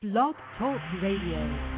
Blog Talk Radio.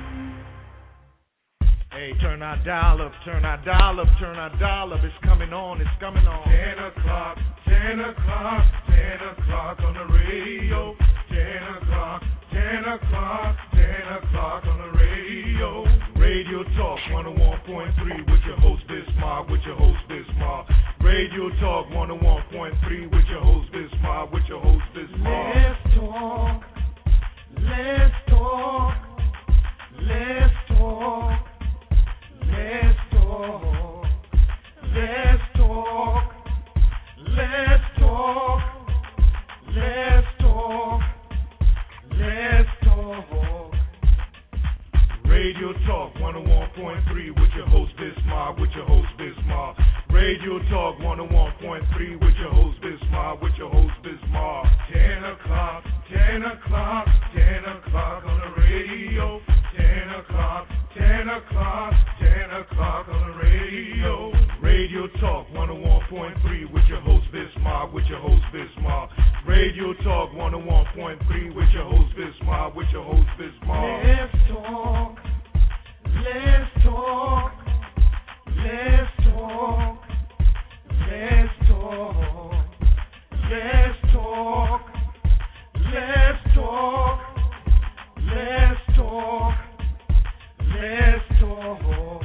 Hey, turn our dial up, turn our dial up, turn our dial up. It's coming on, it's coming on. 10 o'clock, 10 o'clock, 10 o'clock on the radio. 10 o'clock, 10 o'clock, 10 o'clock on the radio. Radio Talk 101.3 with your host Bismarck, with your host Bismarck. Radio Talk 101.3 with your host Bismarck, with your host Bismarck. Let's talk, let's talk, let's talk. Let's talk, let's talk, let's talk, let's talk, let's talk. Radio Talk 101.3 with your host Bismarck, with your host Bismarck. Radio Talk 101.3 with your host Bismarck, with your host Bismarck. 10 o'clock, 10 o'clock, 10 o'clock on the radio. 10 o'clock, 10 o'clock, 10 o'clock on the radio. Radio Talk 101.3 with your host Bismarck, with your host Bismarck. Radio Talk 101.3 with your host Bismarck, with your host Bismarck. Let's talk, let's talk, let's talk, let's talk, let's talk, let's talk, let's talk. Let's talk.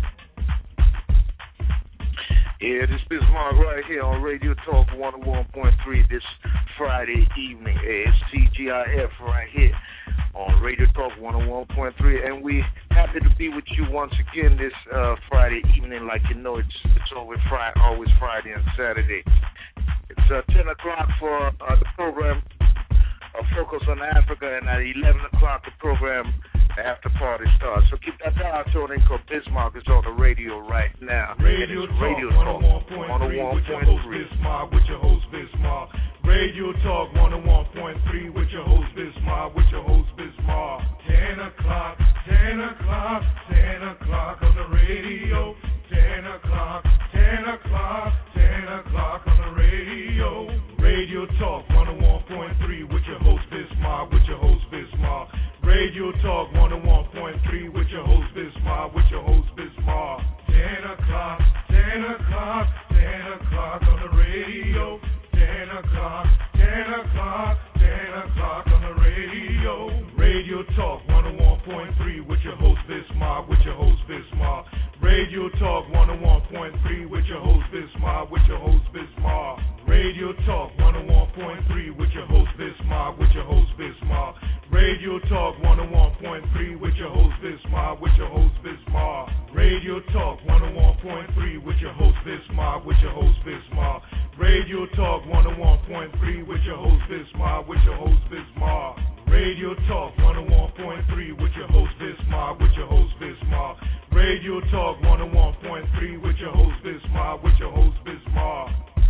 Yeah, this is Bismarck right here on Radio Talk 101.3 this Friday evening. It's TGIF right here on Radio Talk 101.3, and we happy to be with you once again this Friday evening. Like you know, it's always Friday and Saturday. It's 10 o'clock for the program Focus on Africa, and at 11 o'clock the program after party starts. So keep that dial tuned in because Bismarck is on the radio right now. Radio Talk 101.3 with your host Bismarck, with your host Bismarck. Radio Talk 101.3 with your host Bismarck, with your host Bismarck. 10 o'clock, 10 o'clock, 10 o'clock on the radio. 10 o'clock, 10 o'clock, 10 o'clock on the radio. Radio Talk 101.3 with your host Bismarck, with your host Bismarck. Radio Talk 101.3 with your host Bismarck, with your host Bismarck. 10 o'clock, 10 o'clock, 10 o'clock on the radio. 10 o'clock, 10 o'clock, 10 o'clock on the radio. Radio Talk 101.3 with your host Bismarck, with your host Bismarck. Radio Talk 101.3 with your host Bismarck, with your host Bismarck. Radio Talk 101.3 with your host Bismarck, with your host Bismarck. Radio Talk 101.3 with your host Bismarck, with your host Bismarck. Radio Talk 101.3 with your host Bismarck, with your host Bismarck. Radio Talk 101.3 with your host Bismarck, with your host Bismarck. Radio Talk 101.3 with your host Bismarck, with your host Bismarck. Radio Talk 101.3 with your host Bismarck, with your host Bismarck.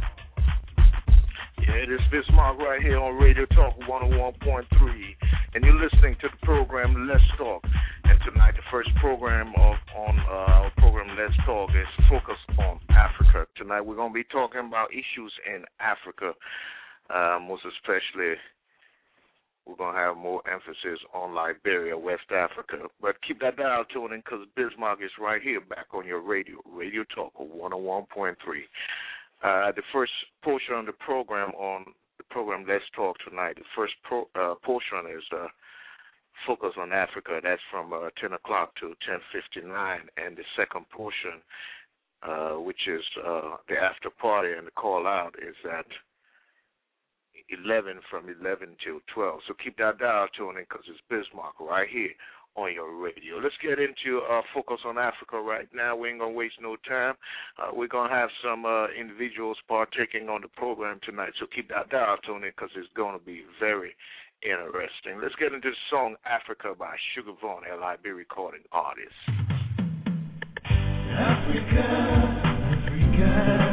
Yeah, this is Bismarck right here on Radio Talk 101.3, and you're listening to the program Let's Talk. And tonight, the first program on our program Let's Talk is focused on Africa. Tonight, we're going to be talking about issues in Africa, most especially. We're going to have more emphasis on Liberia, West Africa. But keep that dial tuned in because Bismarck is right here back on your radio, Radio Talk 101.3. The first portion of the program on the program Let's Talk tonight, the first portion is Focus on Africa. That's from 10 o'clock to 10:59. And the second portion, which is the after party and the call out, is at 11 from 11 till 12. So keep that dial tuned in because it's Bismarck right here on your radio. Let's get into Focus on Africa right now. We ain't going to waste no time. We're going to have some individuals partaking on the program tonight. So keep that dial tuned in because it's going to be very interesting. Let's get into the song Africa by Sugar Vaughn, a Liberia recording artist. Africa, Africa,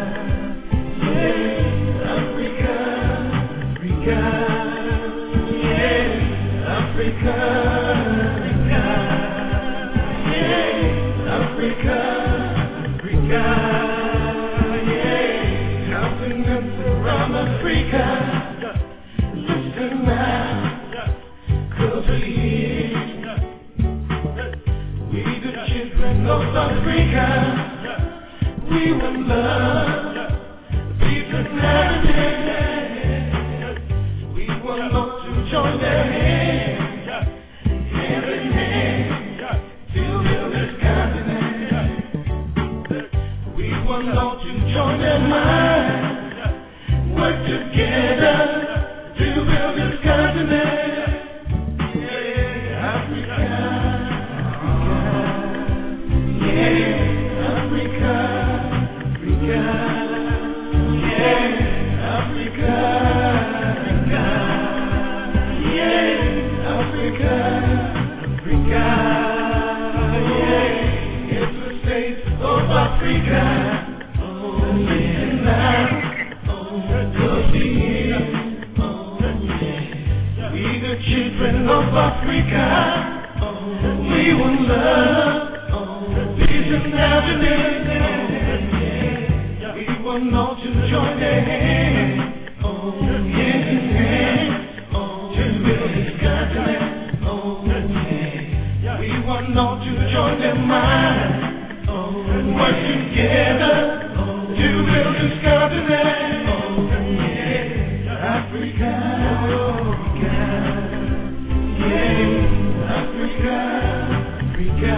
yeah, Africa, Africa, yeah, Africa, Africa, Africa, yeah, continents around Africa. Listen now, 'cause we're here. love, peace and happiness. We want all to join their hands, hand in hand, to build this continent. We want all to join their minds, work together to build this continent. Yeah, Africa. Yeah, Africa. Africa. Yeah, Africa. Yeah, Africa. Africa. Yeah, it's the states of Africa. Listen now. We the children of Africa, we will love, peace and happiness. We want all to join their hands, hand in hand, to build this continent. We want all to join their minds, work together to build this continent. Africa, yeah, Africa, Africa,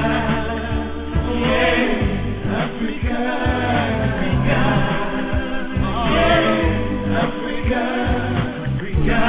yeah, Africa, Africa, yeah, Africa, Africa,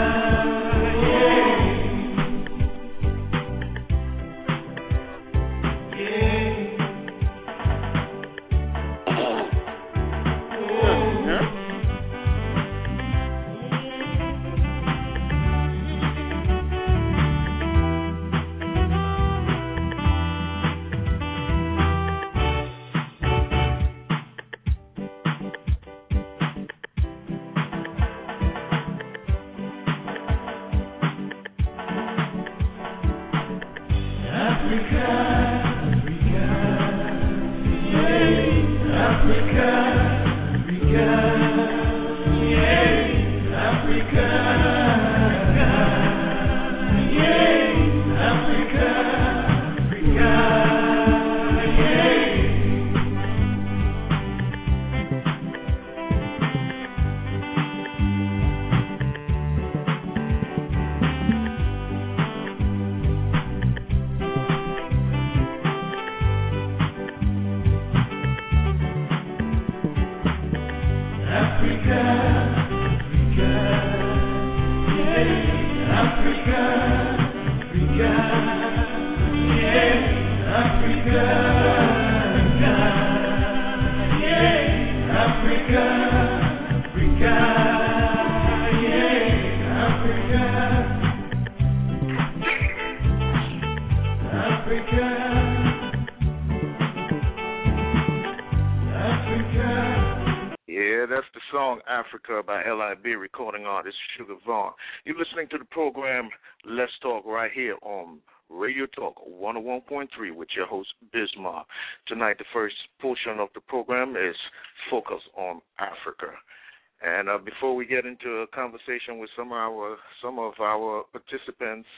That's the song Africa by L.I.B. recording artist Sugar Vaughn. You're listening to the program Let's Talk right here on Radio Talk 101.3 with your host Bismarck. Tonight the first portion of the program is Focus on Africa. And before we get into a conversation with some of our participants,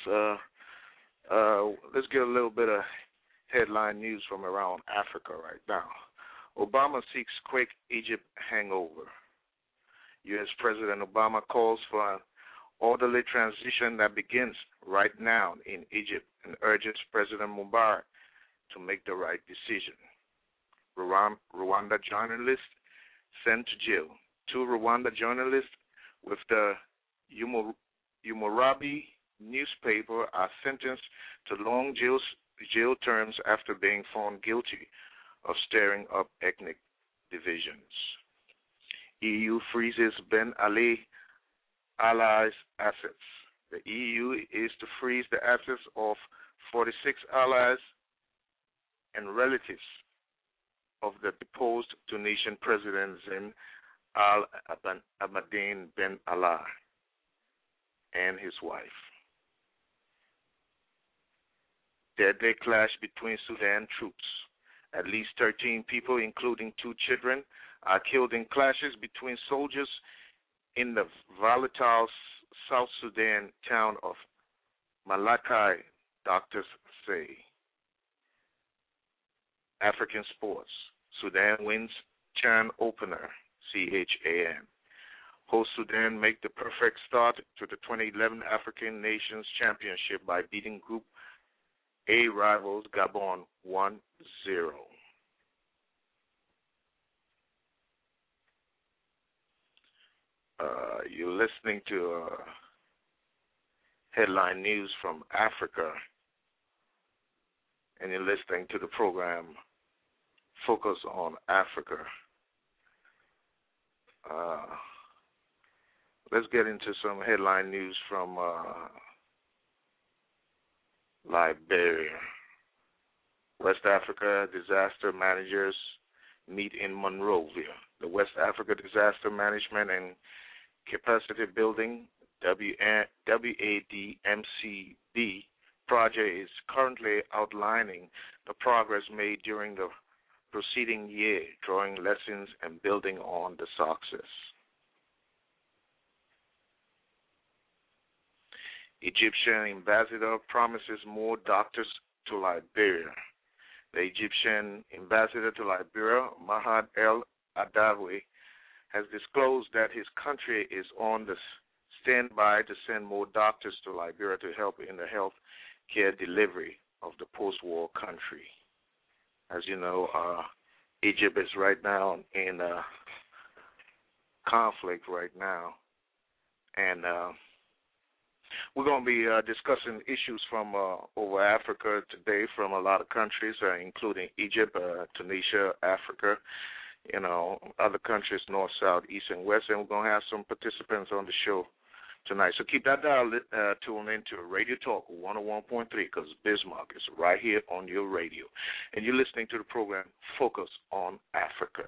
let's get a little bit of headline news from around Africa right now. Obama seeks quick Egypt hangover. U.S. President Obama calls for an orderly transition that begins right now in Egypt and urges President Mubarak to make the right decision. Rwanda journalists sent to jail. 2 Rwanda journalists with the Umurabi newspaper are sentenced to long jail terms after being found guilty of stirring up ethnic divisions. EU freezes Ben Ali allies' assets. The EU is to freeze the assets of 46 allies and relatives of the deposed Tunisian President Zine Al Abidine Ben Ali and his wife. Deadly clash between Sudan troops. At least 13 people, including 2 children, are killed in clashes between soldiers in the volatile South Sudan town of Malakai, doctors say. African sports. Sudan wins Chan opener, CHAN. Host Sudan make the perfect start to the 2011 African Nations Championship by beating Group A rivals Gabon 1-0. You're listening to headline news from Africa, and you're listening to the program Focus on Africa. Let's get into some headline news from Liberia. West Africa disaster managers meet in Monrovia. The West Africa Disaster Management and Capacity Building, WADMCB, project is currently outlining the progress made during the preceding year, drawing lessons and building on the success. Egyptian ambassador promises more doctors to Liberia. The Egyptian ambassador to Liberia, Mahad El Adawi, has disclosed that his country is on the standby to send more doctors to Liberia to help in the health care delivery of the post-war country. As you know, Egypt is right now in conflict right now, and we're going to be discussing issues from over Africa today from a lot of countries, including Egypt, Tunisia, Africa, other countries, north, south, east, and west, and we're going to have some participants on the show tonight. So keep that dial tuned into Radio Talk 101.3, because Bismarck is right here on your radio. And you're listening to the program Focus on Africa.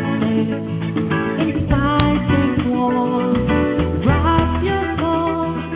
Inside this wall, drop your call.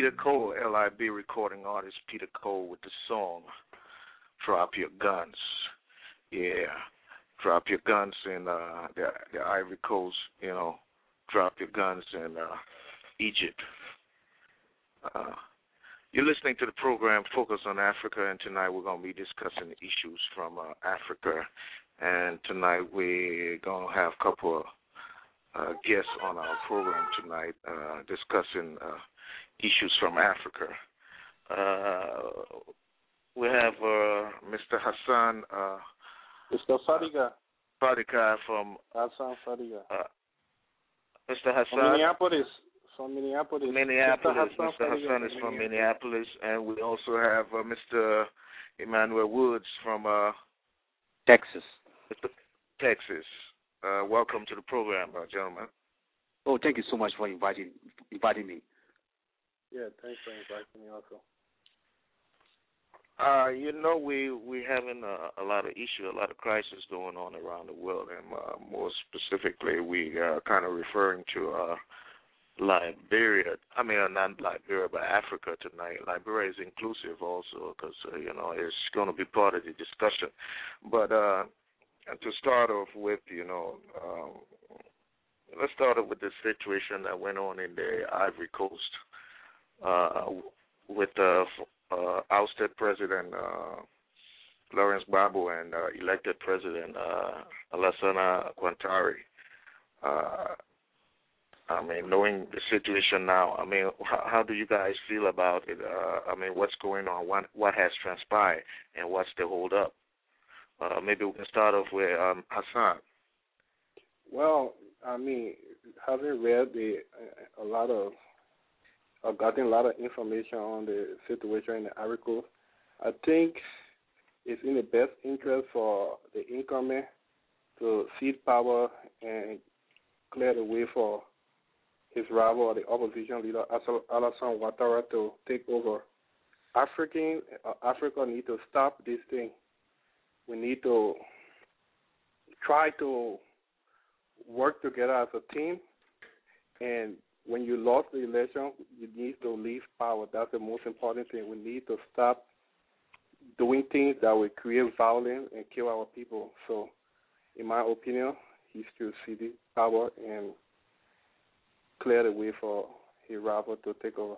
Peter Cole, LIB recording artist Peter Cole with the song "Drop Your Guns." Yeah, drop your guns in the Ivory Coast. Drop your guns in Egypt. You're listening to the program Focus on Africa, and tonight we're going to be discussing issues from Africa. And tonight we're going to have a couple of guests on our program tonight discussing issues from Africa. We have Mr. Hassan. Mr. Fadiga. Fadiga from Hassan Fadiga. Mr. Hassan. From Minneapolis. Mr. Hassan is from Minneapolis, and we also have Mr. Emmanuel Woods from Texas. Texas. Welcome to the program, gentlemen. Oh, thank you so much for inviting me. Yeah, thanks for inviting me also. We having a lot of issues, a lot of crises going on around the world, and more specifically, we are kind of referring to Liberia. I mean, not Liberia, but Africa tonight. Liberia is inclusive also because, it's going to be part of the discussion. But to start off with, let's start off with the situation that went on in the Ivory Coast with ousted President Lawrence Gbagbo and elected President Alassane Ouattara. Knowing the situation now, how do you guys feel about it? What's going on? What has transpired, and what's the hold up? Maybe we can start off with Hassan. Well, having read I've gotten a lot of information on the situation in the Ivory Coast. I think it's in the best interest for the incumbent to cede power and clear the way for his rival or the opposition leader, Alassane Ouattara, to take over. Africa need to stop this thing. We need to try to work together as a team, and when you lost the election, you need to leave power. That's the most important thing. We need to stop doing things that will create violence and kill our people. So, in my opinion, he should cede power and clear the way for his rival to take over.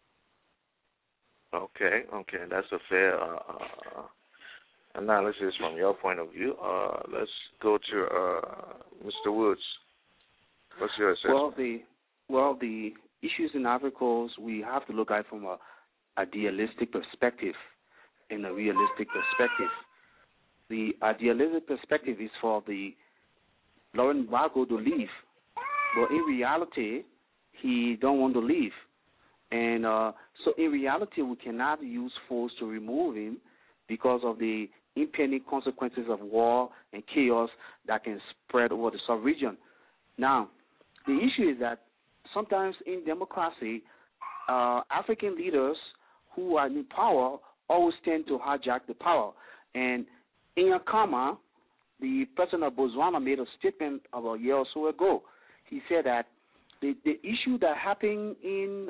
Okay, that's a fair analysis from your point of view. Let's go to Mr. Woods. What's your assessment? Well, the issues in Ivory Coast, we have to look at it from a idealistic perspective and a realistic perspective. The idealistic perspective is for the Laurent Gbagbo to leave, but in reality, he don't want to leave. And so in reality, we cannot use force to remove him because of the impending consequences of war and chaos that can spread over the sub-region. Now, the issue is that sometimes in democracy, African leaders who are in power always tend to hijack the power. And in Akama, the president of Botswana made a statement about a year or so ago. He said that the issue that happened in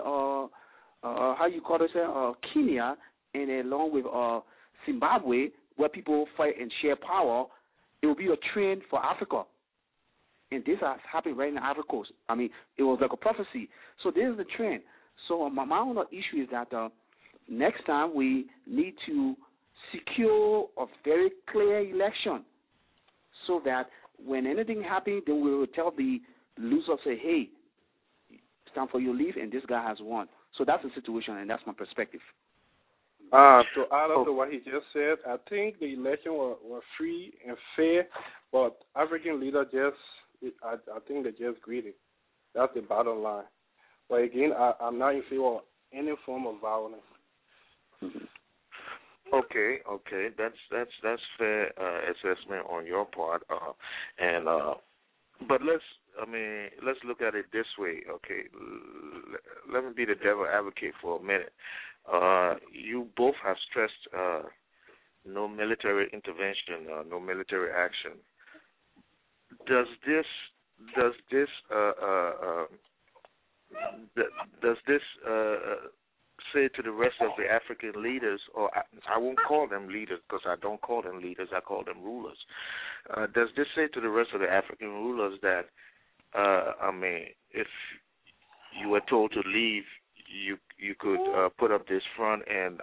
Kenya and along with Zimbabwe, where people fight and share power, it will be a trend for Africa. And this has happened right in the Ivory Coast. It was like a prophecy. So this is the trend. So my only issue is that next time we need to secure a very clear election so that when anything happens, then we will tell the loser, say, hey, it's time for you to leave, and this guy has won. So that's the situation, and that's my perspective. To add on to what he just said, I think the election was free and fair, but African leaders I think they're just greedy. That's the bottom line. But again, I'm not in favor of any form of violence. Okay, that's fair assessment on your part, but let's look at it this way. Okay, let me be the devil advocate for a minute. You both have stressed no military intervention, no military action. Does this to the rest of the African leaders, or I won't call them leaders because I don't call them leaders, I call them rulers. Does this say to the rest of the African rulers that, if you were told to leave, you could put up this front and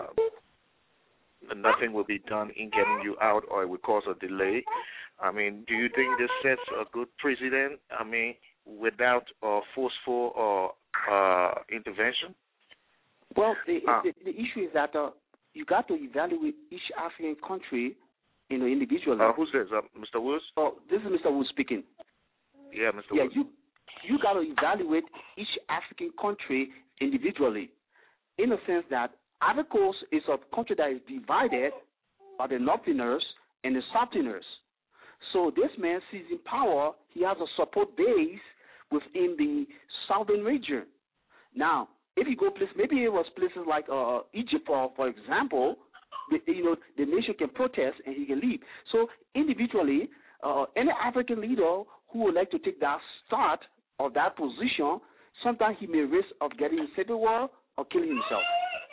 nothing will be done in getting you out, or it would cause a delay? Do you think this sets a good precedent? Without forceful or intervention? Well, the issue is that you got to evaluate each African country, individually. Who's this? Mr. Woods? Oh, this is Mr. Woods speaking. Yeah, Mr. Woods. You got to evaluate each African country individually, in the sense that Ivory Coast is a country that is divided by the Northerners and the Southerners. So this man sees in power, he has a support base within the southern region. Now, if you go places, maybe it was places like Egypt, for example, the nation can protest and he can leave. So individually, any African leader who would like to take that start of that position, sometimes he may risk of getting in civil war or killing himself.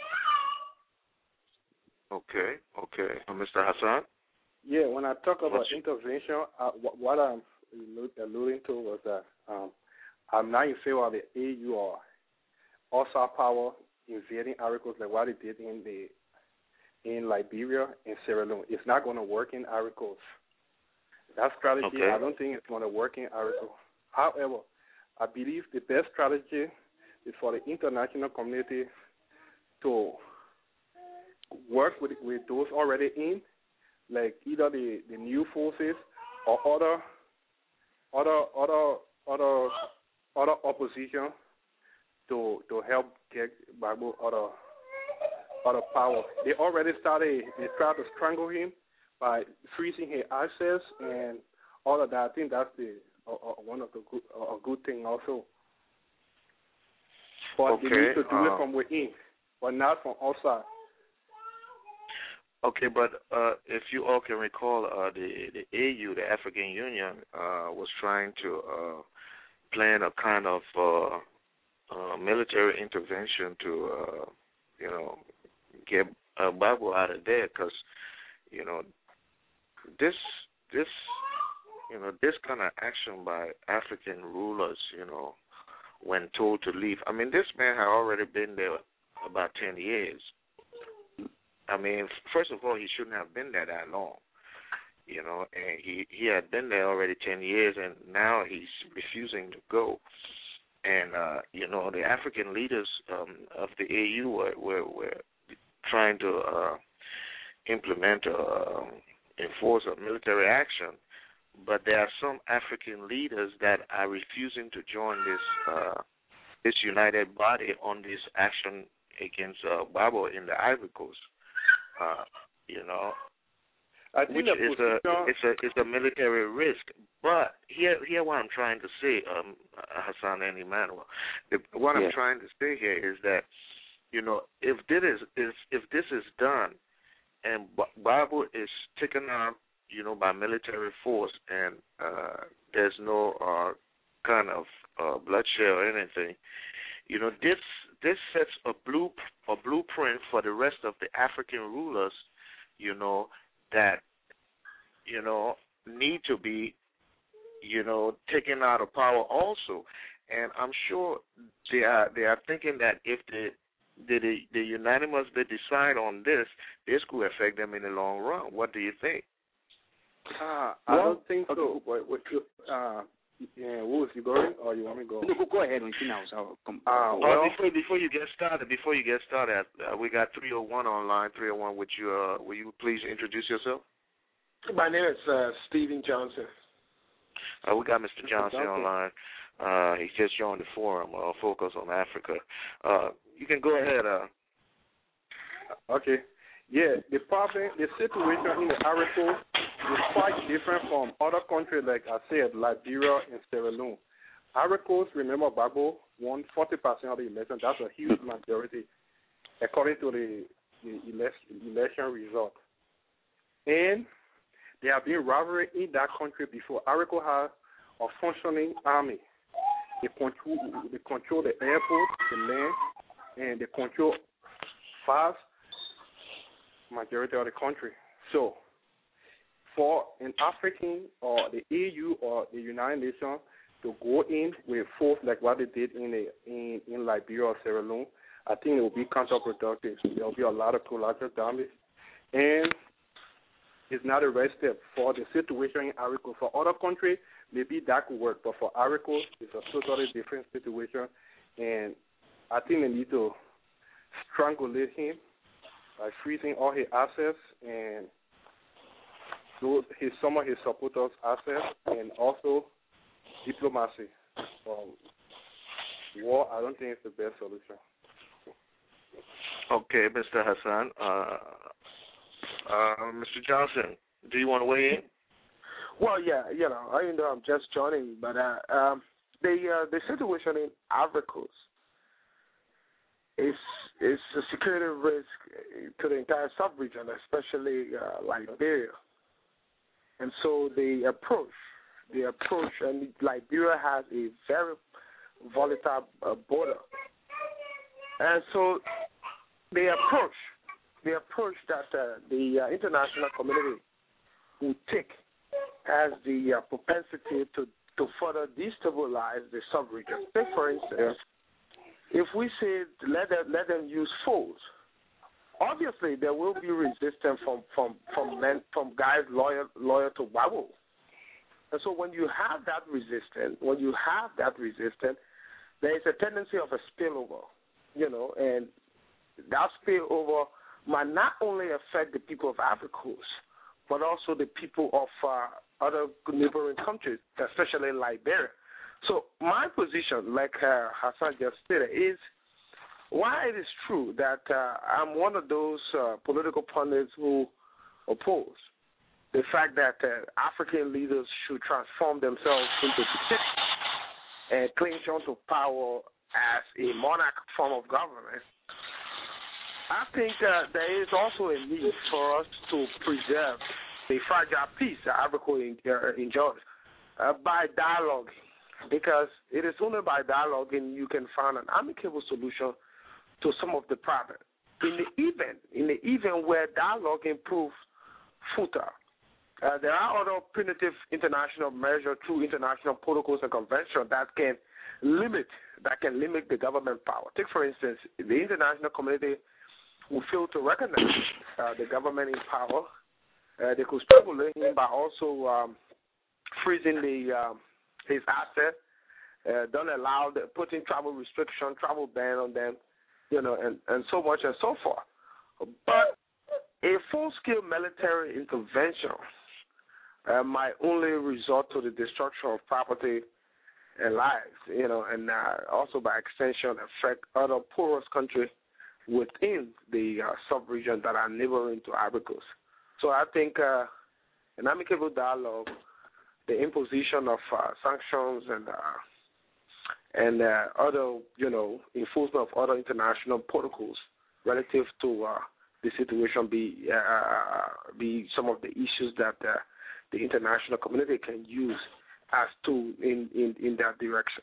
Okay. Mr. Hassan? Yeah, when I talk about intervention, what I'm alluding to was that I'm not in favor of the AU or also power invading Ivory Coast like what it did in Liberia and Sierra Leone. It's not going to work in Ivory Coast. That strategy, okay. I don't think it's going to work in Ivory Coast. However, I believe the best strategy is for the international community to work with those already in, like either the new forces or other opposition to help get Gbagbo out of power. They already started. They tried to strangle him by freezing his access and all of that. I think that's one of the good thing also. But they need to do it from within, but not from outside. Okay, but if you all can recall, the AU, the African Union, was trying to plan a kind of military intervention to, get Gbagbo out of there, because, this kind of action by African rulers, when told to leave. This man had already been there about 10 years. First of all, he shouldn't have been there that long, and he had been there already 10 years, and now he's refusing to go. And, the African leaders of the AU were trying to implement enforce a military action, but there are some African leaders that are refusing to join this united body on this action against Gbagbo in the Ivory Coast. I think it's a military risk. But here what I'm trying to say, Hassan and Emmanuel, I'm trying to say here is that, if this is done and Gbagbo is taken out, by military force, and there's no kind of bloodshed or anything, this sets a blueprint for the rest of the African rulers, that, need to be, taken out of power also. And I'm sure they are thinking that if the unanimously decide on this could affect them in the long run. What do you think? I don't think so. Woods, you going, or you want me to go? No, go ahead. Before you get started, we got 301 online. 301, will you please introduce yourself? My name is Stephen Johnson. We got Mr. Johnson online. He just joined the forum, Focus on Africa. You can go ahead. Okay. Yeah, the situation in the Ivory Coast is quite different from other countries, like I said, Liberia and Sierra Leone. Ivory Coast, remember, Gbagbo won 40% of the election. That's a huge majority, according to the election result. And there have been rivalry in that country before. Ivory Coast has a functioning army. They control the airport, the land, and they control vast majority of the country. So, for an African or the EU or the United Nations to go in with force like what they did in Liberia or Sierra Leone, I think it will be counterproductive. There will be a lot of collateral damage, and it's not a right step for the situation in Ivory Coast. For other countries, maybe that could work, but for Ivory Coast, it's a totally different situation, and I think they need to strangulate him by freezing all his assets and some of his supporters' assets, and also diplomacy. War, I don't think it's the best solution. Okay, Mr. Hassan. Mr. Johnson, do you want to weigh in? Well, yeah, I know I'm just joining, but the situation in Ivory Coast is a security risk to the entire sub-region, especially Liberia. And so the approach, and Liberia has a very volatile border. And so the approach that the international community will take has the propensity to further destabilize the sub-region. Take, for instance, if we say let them use force, obviously there will be resistance from guys loyal to Gbagbo. And so when you have that resistance, there is a tendency of a spillover, and that spillover might not only affect the people of Ivory Coast, but also the people of other neighboring countries, especially Liberia. So my position, like Hassan just stated, is why it is true that I'm one of those political pundits who oppose the fact that African leaders should transform themselves into dictators and cling onto power as a monarch form of government. I think there is also a need for us to preserve the fragile peace that Africa enjoys by dialogue, because it is only by dialoguing you can find an amicable solution to some of the problems. In the event where dialogue improves footer, there are other punitive international measures through international protocols and conventions that can limit the government power. Take, for instance, the international community will fail to recognize the government in power. They could stimulate him by also freezing his assets, don't allow putting travel restriction, travel ban on them, and so much and so forth. But a full-scale military intervention might only result to the destruction of property and lives, and also by extension affect other poorest countries within the sub-region that are neighboring to Ivory Coast. So I think an amicable dialogue, the imposition of sanctions and other, enforcement of other international protocols relative to the situation be some of the issues that the international community can use as to in that direction.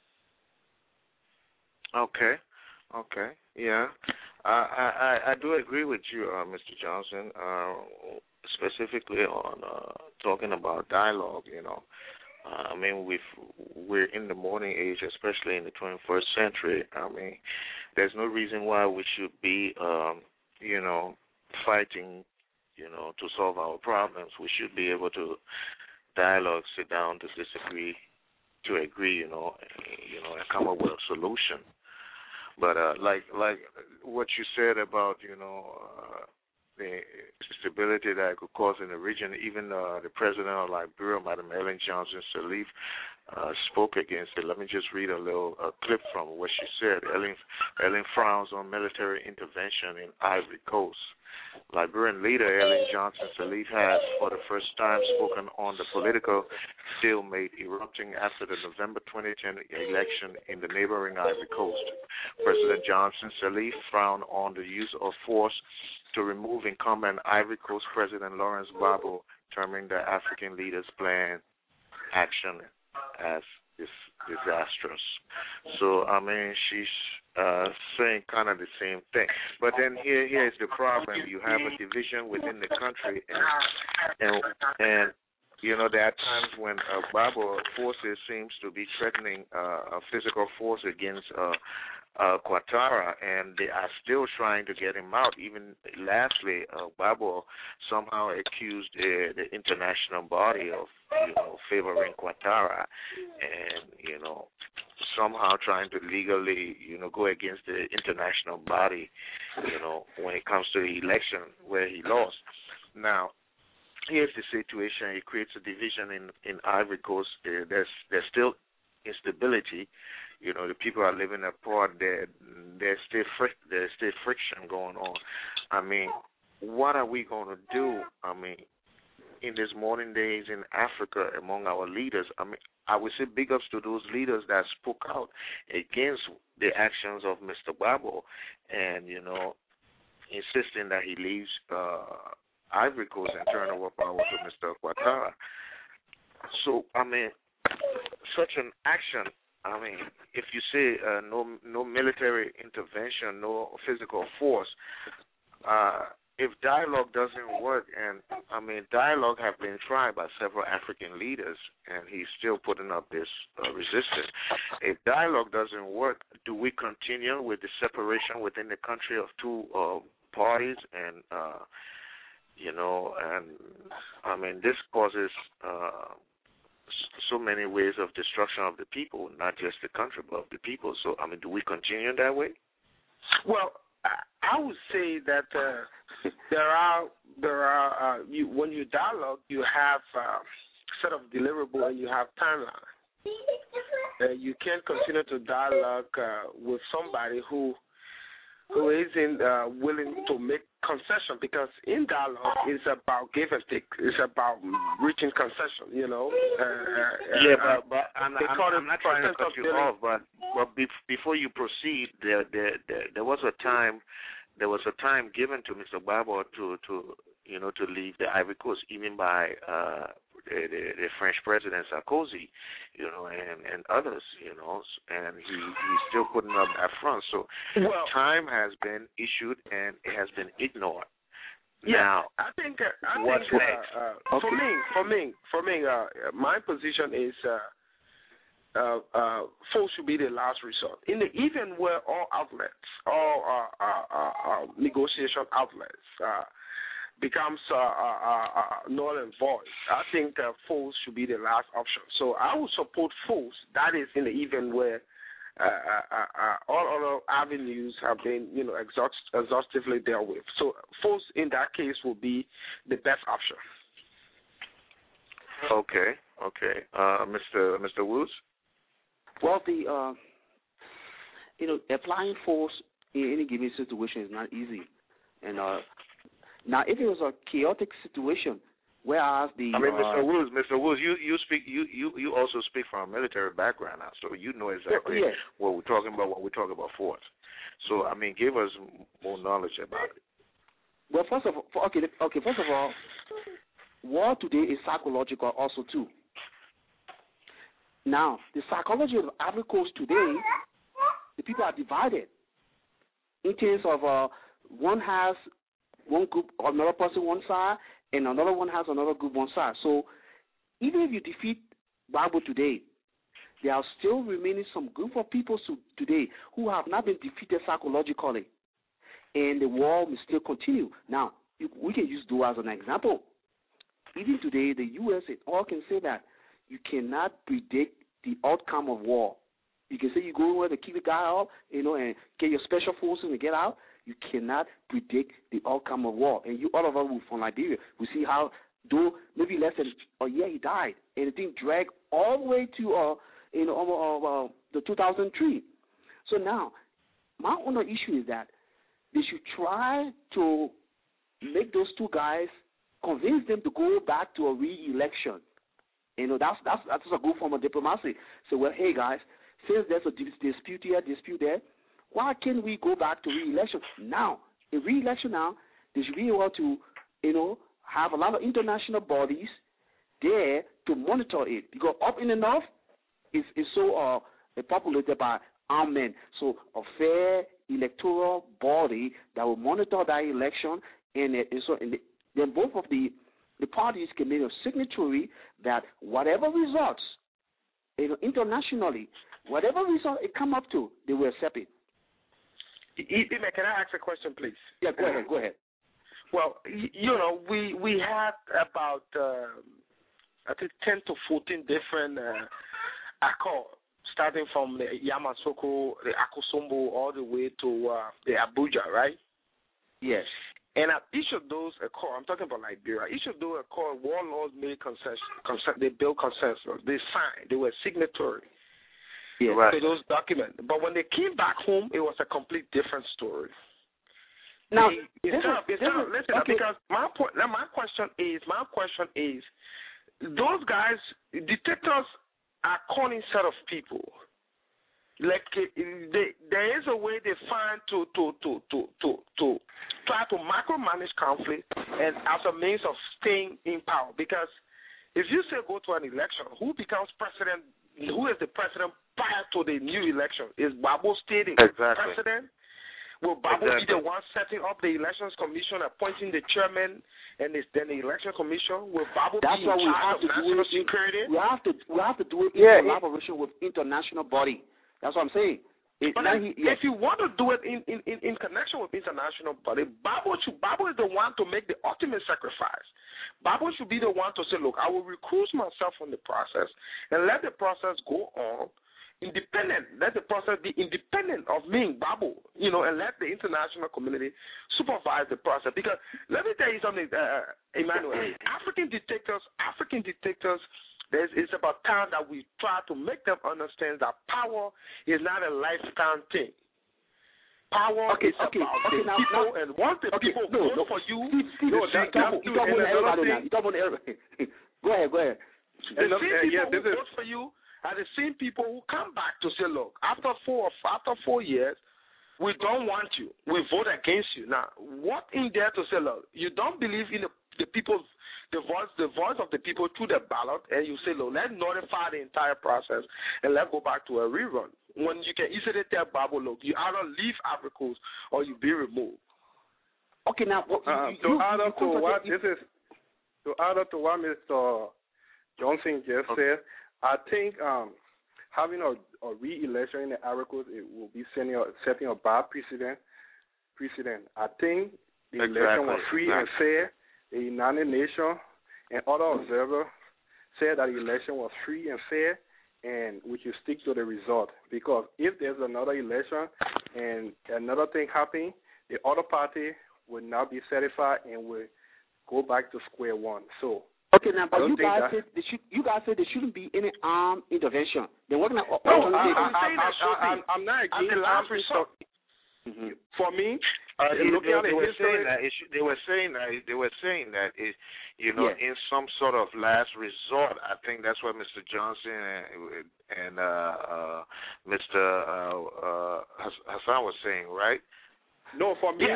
Okay, yeah. I do agree with you, Mr. Johnson, specifically on talking about dialogue, I mean, we're in the modern age, especially in the 21st century. I mean, there's no reason why we should be, fighting, to solve our problems. We should be able to dialogue, sit down to disagree, to agree, and come up with a solution. But like what you said about, the stability that it could cause in the region, even the president of Liberia, Madam Ellen Johnson Sirleaf, spoke against it. Let me just read a little clip from what she said. Ellen frowns on military intervention in Ivory Coast. Liberian leader Ellen Johnson Sirleaf has, for the first time, spoken on the political stalemate erupting after the November 2010 election in the neighboring Ivory Coast. President Johnson Sirleaf frowned on the use of force to remove incumbent Ivory Coast President Laurent Gbagbo, terming the African leader's planned action as disastrous. So, I mean, she's saying kind of the same thing. But then here's the problem. You have a division within the country, and you know, there are times when Gbagbo forces seems to be threatening a physical force against Ouattara, and they are still trying to get him out. Even lastly, Gbagbo somehow accused the international body of, you know, favoring Ouattara, and, you know, somehow trying to legally, you know, go against the international body, you know, when it comes to the election where he lost. Now, here's the situation. It creates a division in Ivory Coast. There's still instability. You know, the people are living apart. There's still friction going on. I mean, what are we going to do? I mean, in these modern days in Africa among our leaders, I mean, I would say big ups to those leaders that spoke out against the actions of Mr. Gbagbo and, you know, insisting that he leaves Ivory Coast and turn over power to Mr. Ouattara. So, I mean, such an action, I mean, if you say no military intervention, no physical force, if dialogue doesn't work, and, I mean, dialogue have been tried by several African leaders, and he's still putting up this resistance. If dialogue doesn't work, do we continue with the separation within the country of two parties? And, you know, and, I mean, this causes so many ways of destruction of the people, not just the country, but of the people. So, I mean, do we continue that way? Well, I would say that there are when you dialogue, you have a set of deliverable and you have timeline. You can't continue to dialogue with somebody who isn't willing to make concession, because in dialogue it's about give and take. It's about reaching concession, you know. But I'm not trying to cut you off, but before you proceed, there was a time given to Mr. Gbagbo to leave the Ivory Coast, even by the French President Sarkozy, you know, and others, you know, and he's still putting up that front. So time has been issued and it has been ignored. Yeah, now, I think what's next? For me, my position is force should be the last resort. Even where all outlets, all negotiation outlets becomes null and void, I think force should be the last option. So I would support force. That is in the event where all other avenues have been, you know, exhaustively dealt with. So force in that case will be the best option. Okay. Mr. Woods? Well, applying force in any given situation is not easy, and now if it was a chaotic situation, whereas Mr. Woods, you also speak from a military background now, so you know exactly what we're talking about when we talk about force. So I mean, give us more knowledge about it. Well, first of all, war today is psychological also too. Now, the psychology of Ivory Coast today, the people are divided in terms of one has one group, another person one side, and another one has another group one side. So even if you defeat Gbagbo today, there are still remaining some group of people today who have not been defeated psychologically, and the war will still continue. Now, we can use Doha as an example. Even today, the U.S. and all can say that you cannot predict the outcome of war. You can say you go over to keep the guy out, you know, and get your special forces and get out. You cannot predict the outcome of war. And all of us from Liberia, we see how, though maybe less than a year he died, and the thing dragged all the way to the 2003. So now, my only issue is that they should try to make those two guys, convince them to go back to a re-election. You know, that's a good form of diplomacy. So, well, hey guys, since there's a dispute here, dispute there, why can't we go back to re-election now? In re-election now, they should be able to, you know, have a lot of international bodies there to monitor it. Because up in the north, it's so populated by armed men. So a fair electoral body that will monitor that election, and then both of the parties can make a signatory that whatever results, internationally, whatever result it come up to, they will accept it. Can I ask a question, please? Yeah, go ahead. Well, we had about I think 10 to 14 different accords, starting from the Yamoussoukro, the Akosombo, all the way to the Abuja, right? Yes. And at each of those accords, I'm talking about Liberia, each of those accords, warlords made concessions. They built consensus. They signed. They were signatory to those documents. But when they came back home, it was a complete different story. Now, listen, because my question is, those guys, dictators are calling set of people. Like there is a way they find to try to micromanage conflict and as a means of staying in power. Because if you say go to an election, who becomes president? Who is the president prior to the new election? Is Gbagbo still the president? Will Gbagbo be the one setting up the elections commission, appointing the chairman, and then the election commission? Will Gbagbo be in charge of national security? We have to do it in collaboration with international body. That's what I'm saying. If you want to do it in connection with international body, Gbagbo is the one to make the ultimate sacrifice. Gbagbo should be the one to say, look, I will recuse myself from the process and let the process go on. Independent, let the process be independent of me, Gbagbo, and let the international community supervise the process. Because let me tell you something, Emmanuel. African dictators, it's about time that we try to make them understand that power is not a lifetime thing. Power is about the people, and once the people vote for you, you don't want everybody. Go ahead. The same people who vote for you are the same people who come back to say, look, after 4 years, we don't want you. We vote against you. Now, what in there to say, look, you don't believe in the people's the voice of the people through the ballot, and you say, look, let's notify the entire process and let's go back to a rerun. When you can easily tell Gbagbo, look, you either leave Ivory Coast or you be removed. Okay, now to add up to what Mr. Johnson just said, I think having a re-election in the Ivory Coast, it will be setting a bad precedent. I think the election was free and fair. The United Nations and other observers said that the election was free and fair, and we should stick to the result. Because if there's another election and another thing happens, the other party will not be satisfied and will go back to square one. So. Okay, now, but you guys said there shouldn't be any armed intervention. Then what kind of I'm not against armed resort. For me, they were saying that it, in some sort of last resort. I think that's what Mr. Johnson and Mr. Hassan was saying, right? No, for me,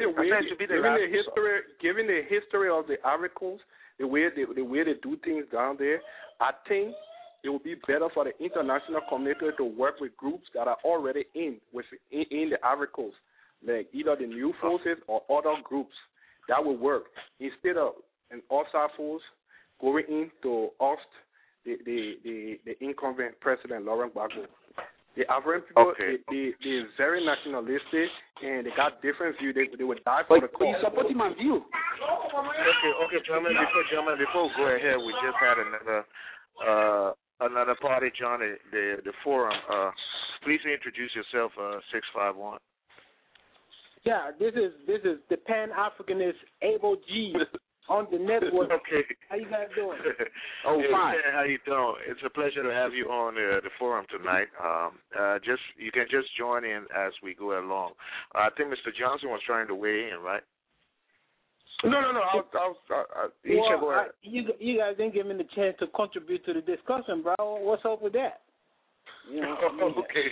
given the history of the Ivory Coast, the way they do things down there, I think it would be better for the international community to work with groups that are already in the Ivory Coast, like either the new forces or other groups. That would work instead of an outside force going in to oust the incumbent president Laurent Gbagbo. The Ivorian people, they're very nationalistic and they got different views. They would die for the cause. You're supporting my view. Okay, gentlemen. Before we go ahead, we just had another party join the forum. Please introduce yourself, 651. Yeah, this is the Pan-Africanist Abel G on the network. Okay. How you guys doing? Fine. How you doing? It's a pleasure to have you on the forum tonight. You can just join in as we go along. I think Mr. Johnson was trying to weigh in, right? No. You guys didn't give me the chance to contribute to the discussion, bro. What's up with that? Okay.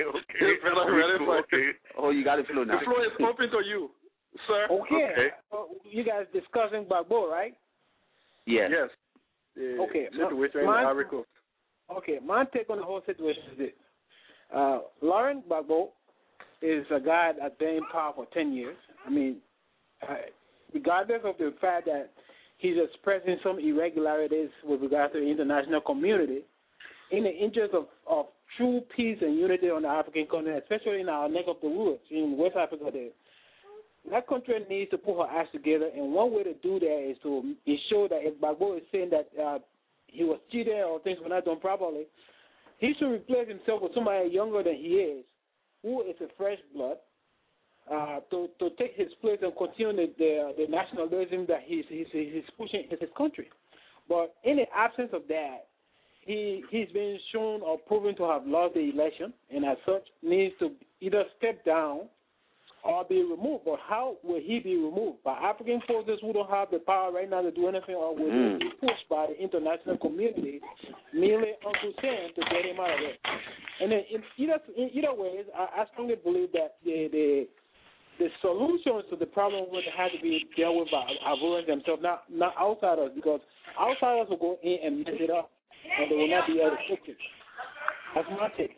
Oh, you got the floor now. The floor is open to you, sir. Okay. You guys discussing Gbagbo, right? Yes. Okay. Situation in Ivory Coast. Okay, my take on the whole situation is this. Laurent Gbagbo is a guy that's been in power for 10 years. I mean, regardless of the fact that he's expressing some irregularities with regard to the international community, in the interest of true peace and unity on the African continent, especially in our neck of the woods, in West Africa there, that country needs to put her acts together, and one way to do that is to ensure that if Gbagbo is saying that he was cheated or things were not done properly, he should replace himself with somebody younger than he is, who is a fresh blood, to take his place and continue the nationalism that he's pushing in his country. But in the absence of that, he's been shown or proven to have lost the election, and as such needs to either step down or be removed. But how will he be removed? By African forces who don't have the power right now to do anything, or will he be pushed by the international community merely unto sin to get him out of there? And then in either ways, I strongly believe that the solutions to the problem would have to be dealt with by Ivorians themselves, not outsiders, because outsiders will go in and mess it up, and they will not be able to fix it. That's my take.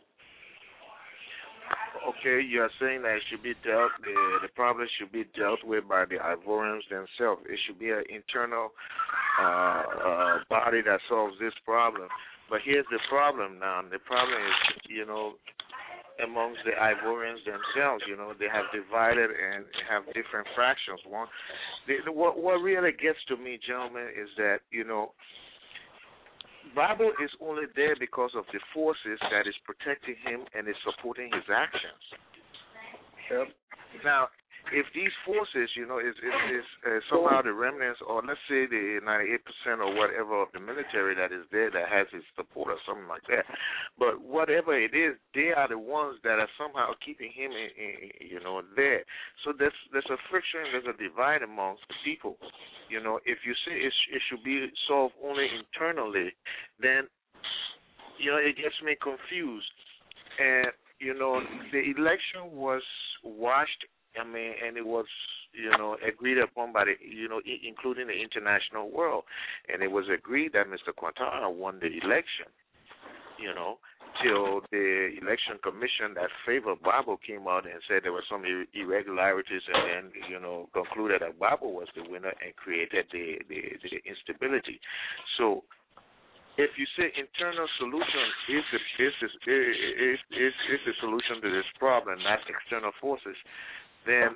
Okay, you are saying that it should be dealt, the problem should be dealt with by the Ivorians themselves. It should be an internal body that solves this problem. But here's the problem now. The problem is, amongst the Ivorians themselves, they have divided and have different fractions. What really gets to me, gentlemen, is that, Bible is only there because of the forces that is protecting him and is supporting his actions. Yep. Now, if these forces, is somehow the remnants, or let's say the 98% or whatever of the military that is there that has his support or something like that, but whatever it is, they are the ones that are somehow keeping him, there. So there's a friction, there's a divide amongst the people. If you say it should be solved only internally, then, it gets me confused. And, the election was watched, and it was, agreed upon by the, including the international world. And it was agreed that Mr. Quintana won the election, till the election commission that favored Bible came out and said there were some irregularities, and then, concluded that Bible was the winner and created the instability. So if you say internal solution is the solution to this problem, not external forces, then,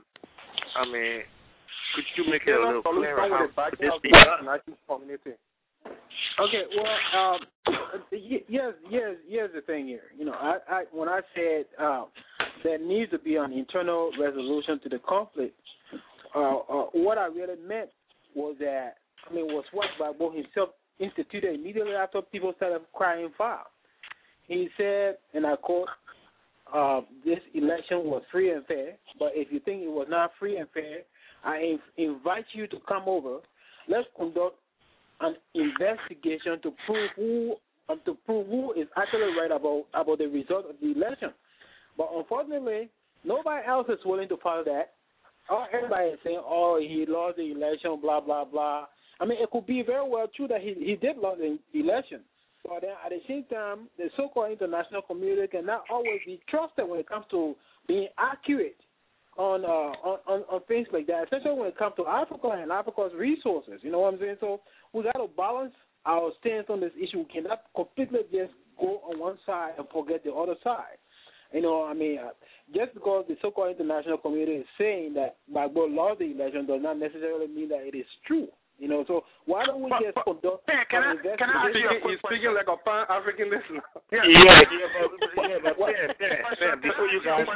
could you make it a little clearer how could this be done? Okay, well, here's the thing here. When I said there needs to be an internal resolution to the conflict, what I really meant was that, was what Gbagbo himself instituted immediately after people started crying foul. He said, and I quote, this election was free and fair, but if you think it was not free and fair, I invite you to come over. Let's conduct an investigation to prove who is actually right about the result of the election. But unfortunately, nobody else is willing to follow that. Everybody is saying, he lost the election, blah, blah, blah. It could be very well true that he did lose the election. But then at the same time, the so-called international community cannot always be trusted when it comes to being accurate on things like that, especially when it comes to Africa and Africa's resources. You know what I'm saying? So we got to balance our stance on this issue. We cannot completely just go on one side and forget the other side. Just because the so-called international community is saying that Gbagbo lost the election does not necessarily mean that it is true. So why don't we just conduct an investigation? Can I ask you a quick question? Speaking like a pan-African listener. Before you guys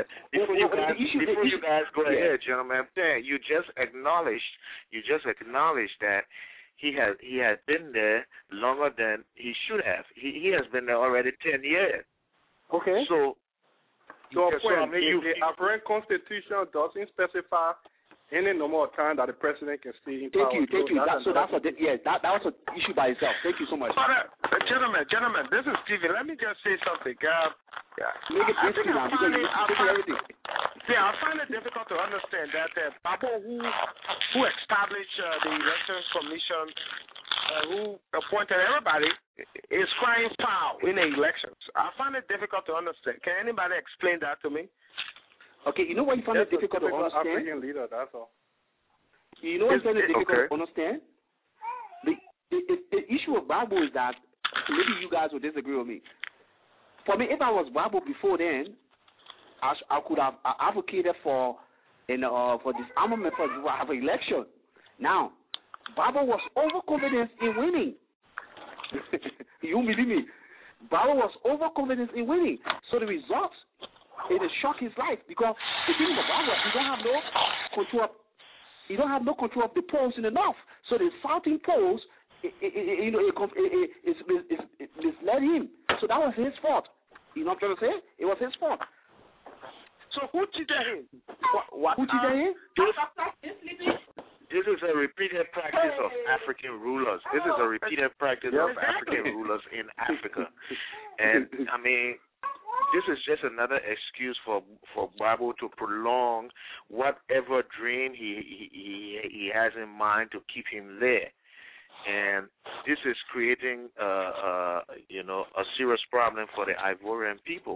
go ahead, gentlemen, you just acknowledged that he had been there longer than he should have. He has been there already 10 years. Okay. So the African Constitution doesn't specify any number of time that the president can stay in power. Thank you. That was an issue by itself. Thank you so much. Gentlemen, this is Stephen. Let me just say something. Make it easy now because you're everything. I find it difficult to understand that Gbagbo, who established the Elections Commission, who appointed everybody, is crying foul in the elections. I find it difficult to understand. Can anybody explain that to me? Okay, you know what you find it difficult to understand? African leader, that's all. You know what you find it difficult to understand? The issue of Bible is that, maybe you guys will disagree with me. For me, if I was Bible before then, I could have advocated for disarmament for have an election. Now, Bible was overconfident in winning. You believe me? Bible was overconfident in winning. So the results, it shocked his life because the thing about Bible, you don't have no control. You don't have no control of the polls in the north. So the southern polls, it misled him. So that was his fault. You know what I'm trying to say? It was his fault. So who cheated him? Who cheated him? This is a repeated practice of African rulers. This is a repeated practice of African rulers in Africa. And, I mean, this is just another excuse for Bible to prolong whatever dream he has in mind to keep him there. And this is creating, a serious problem for the Ivorian people.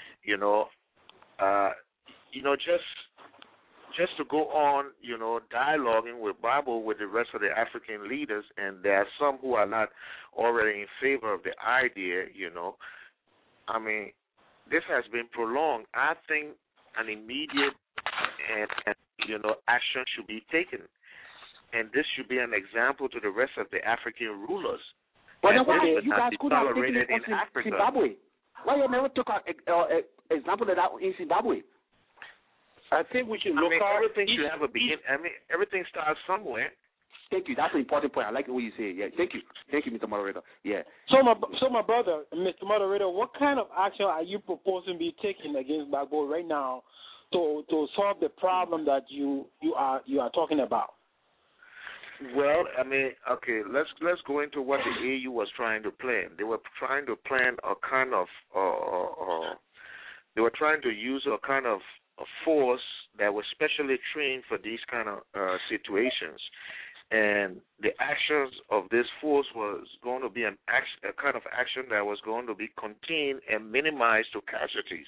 Just to go on, dialoguing with Bible with the rest of the African leaders, and there are some who are not already in favor of the idea, I mean, this has been prolonged. I think an immediate and action should be taken, and this should be an example to the rest of the African rulers. But then why you guys could have taken it in Zimbabwe? Why you never took an example of that in Zimbabwe? I think we should look at everything should have a beginning. I mean, everything starts somewhere. Thank you. That's an important point. I like the way you say it. Yeah. Thank you, Mr. Moderator. Yeah. So my brother, Mr. Moderator, what kind of action are you proposing to be taken against Gbagbo right now to solve the problem that you are talking about? Well, I mean, okay, let's go into what the AU was trying to plan. They were trying to plan a kind of they were trying to use a kind of a force that was specially trained for these kind of situations. And the actions of this force was going to be a kind of action that was going to be contained and minimized to casualties.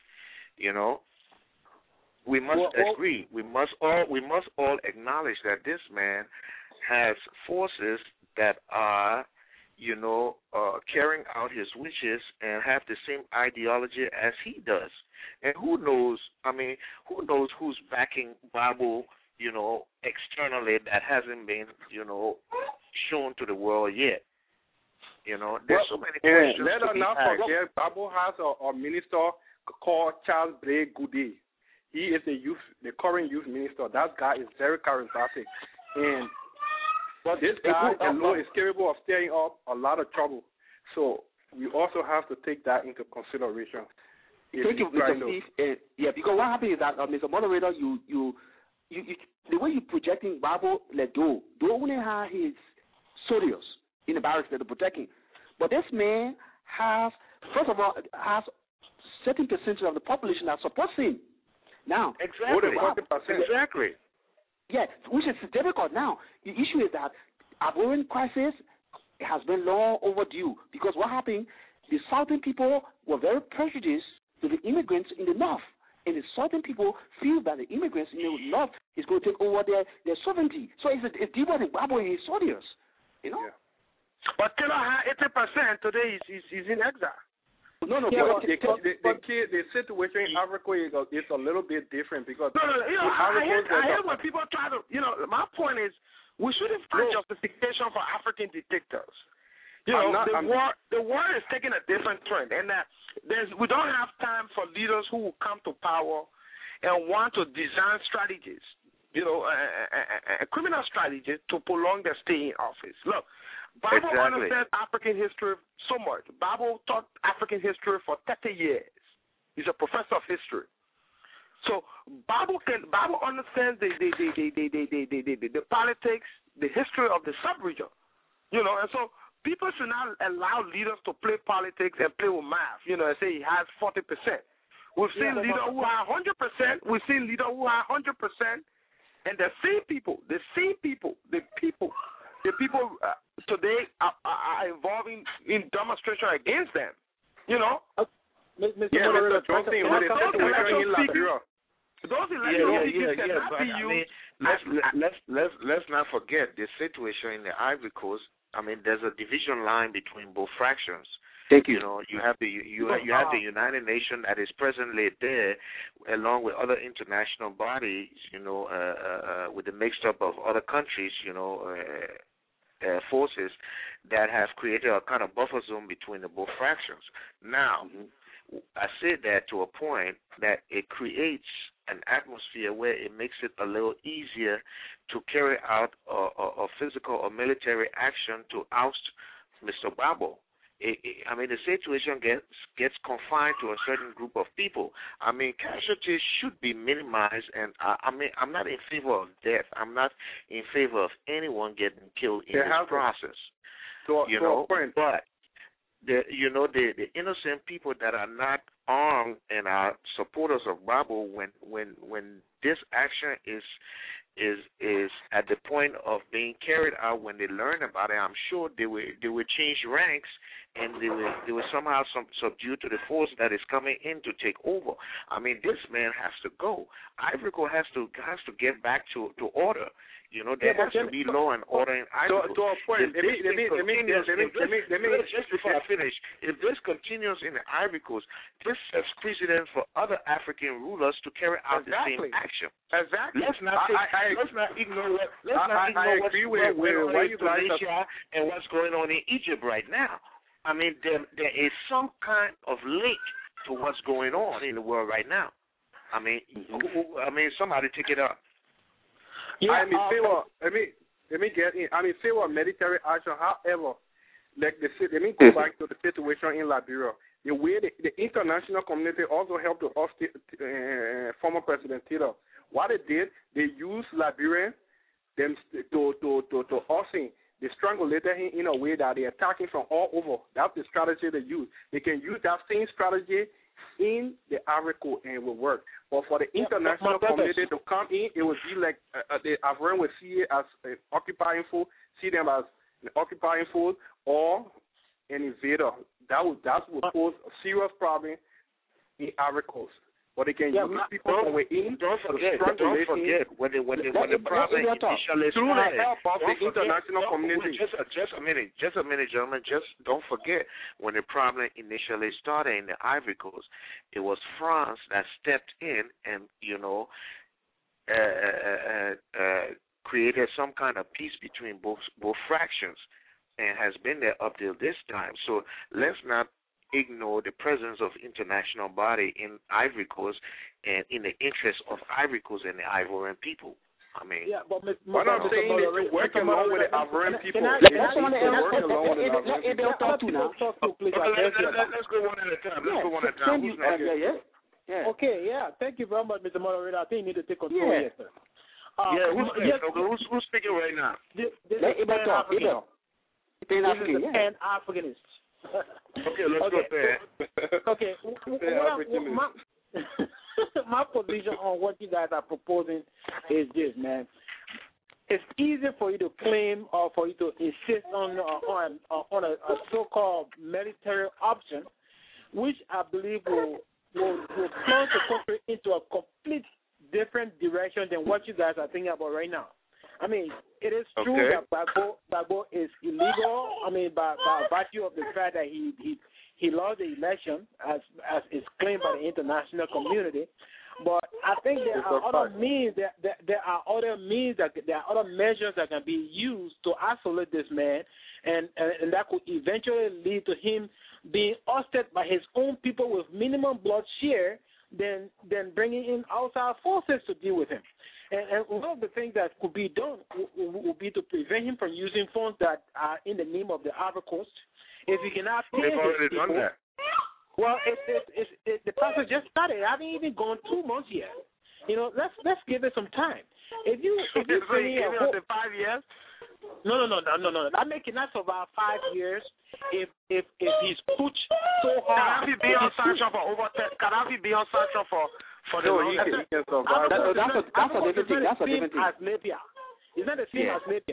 We must agree. We must all acknowledge that this man has forces that are, carrying out his wishes and have the same ideology as he does. And who knows who's backing Bible, externally that hasn't been, shown to the world yet. There's so many questions. Let us not forget, Bible has a minister called Charles Blake Goody. He is the current youth minister. That guy is very charismatic. And this guy alone is capable of stirring up a lot of trouble. So we also have to take that into consideration. Thank you, Mr. Steve. Because what happened is that, Mr. Moderator, you the way you're projecting Bible, do only have his soldiers in the barracks that are protecting. But this man has certain percentage of the population that supports him. Now, exactly. Yeah, which is difficult now. The issue is that Ivorian crisis has been long overdue because what happened, the southern people were very prejudiced to the immigrants in the north. And the southern people feel that the immigrants in the north is going to take over their sovereignty. So it's deeper than Gbagbo and his soldiers, Yeah. But 80% today is in exile. No, the situation in Africa is a little bit different because I hear when people try to, my point is we shouldn't find justification for African dictators. The war is taking a different trend, and we don't have time for leaders who will come to power and want to design strategies, criminal strategies to prolong their stay in office. Look, Bible understands African history so much. Bible taught African history for 30 years. He's a professor of history. So Bible understands the politics, the history of the sub-region. And so people should not allow leaders to play politics and play with math, and say he has 40%. We've seen leaders who are 100%. We've seen leaders who are 100%. And the people today are involved in demonstration against them. You know? Mr. Yeah, Moderator, Mr. Johnson, with the situation in Liberia. Those elections cannot be used. Let's not forget the situation in the Ivory Coast. I mean, there's a division line between both fractions. Thank you. You know, you have the United Nations that is presently there, along with other international bodies. You know, with the mixed up of other countries. You know, forces that have created a kind of buffer zone between the both fractions. Now, I say that to a point that it creates an atmosphere where it makes it a little easier to carry out a physical or military action to oust Mr. Gbagbo. I mean, the situation gets confined to a certain group of people. I mean, casualties should be minimized, and I mean, I'm not in favor of death. I'm not in favor of anyone getting killed in this process. But the innocent people that are not armed and are supporters of Gbagbo, when this action is at the point of being carried out, when they learn about it, I'm sure they will change ranks, and they will somehow subdue to the force that is coming in to take over. I mean, this man has to go. Ivory Coast has to get back to order. You know, there has to be law and order in Ivory Coast. To a point, let me just before I finish, if this continues in the Ivory Coast, this sets precedent for other African rulers to carry out the same action. Exactly. Let's not ignore what's going on in Tunisia and what's going on in Egypt right now. I mean, there is some kind of link to what's going on in the world right now. I mean, somebody take it up. Yeah, I'm in favor. Let me get in. I'm in favor of military action. However, let me go back to the situation in Liberia. The way the international community also helped to oust former President Taylor. What they did, they used Liberians them to oust him. They strangulated him in a way that they're attacking from all over. That's the strategy they use. They can use that same strategy in the Ivory Coast and it will work. But for the international community to come in, it would be like the Ivorian would see it as an occupying force, see them as an occupying force or an invader. That would pose a serious problem in Ivory Coast. But they can use people from within. Don't forget when the problem initially started. The international community. Just a minute, gentlemen. Just don't forget when the problem initially started in the Ivory Coast, it was France that stepped in and created some kind of peace between both fractions, and has been there up till this time. So let's not ignore the presence of international body in Ivory Coast and in the interest of Ivory Coast and the Ivorian people. I mean, what I'm saying is to work along with the Ivorian people. Let's go one at a time. Who's next? Okay, thank you very much, Mr. Moderator. I think you need to take control here, sir. Who's speaking right now? This is Pan-Africanist. Okay, let's go there. Okay, my position on what you guys are proposing is this, man. It's easy for you to claim or for you to insist on a so-called military option, which I believe will plunge the country into a complete different direction than what you guys are thinking about right now. I mean, it is true that Gbagbo is illegal. I mean, by virtue of the fact that he lost the election, as is claimed by the international community. But I think there are other means. There are other measures that can be used to isolate this man, and that could eventually lead to him being ousted by his own people with minimum bloodshed, than bringing in outside forces to deal with him. And one of the things that could be done would be to prevent him from using funds that are in the name of the Ivory Coast. If he cannot pay they've already done that. Well, the process just started. I haven't even gone 2 months yet. Let's give it some time. If you give it 5 years. No. That may cannot survive 5 years if he's pushed so hard. Gaddafi be on sanction for over 10. Gaddafi be on sanction for the he can survive. That's a different thing. It's not the same as Libya.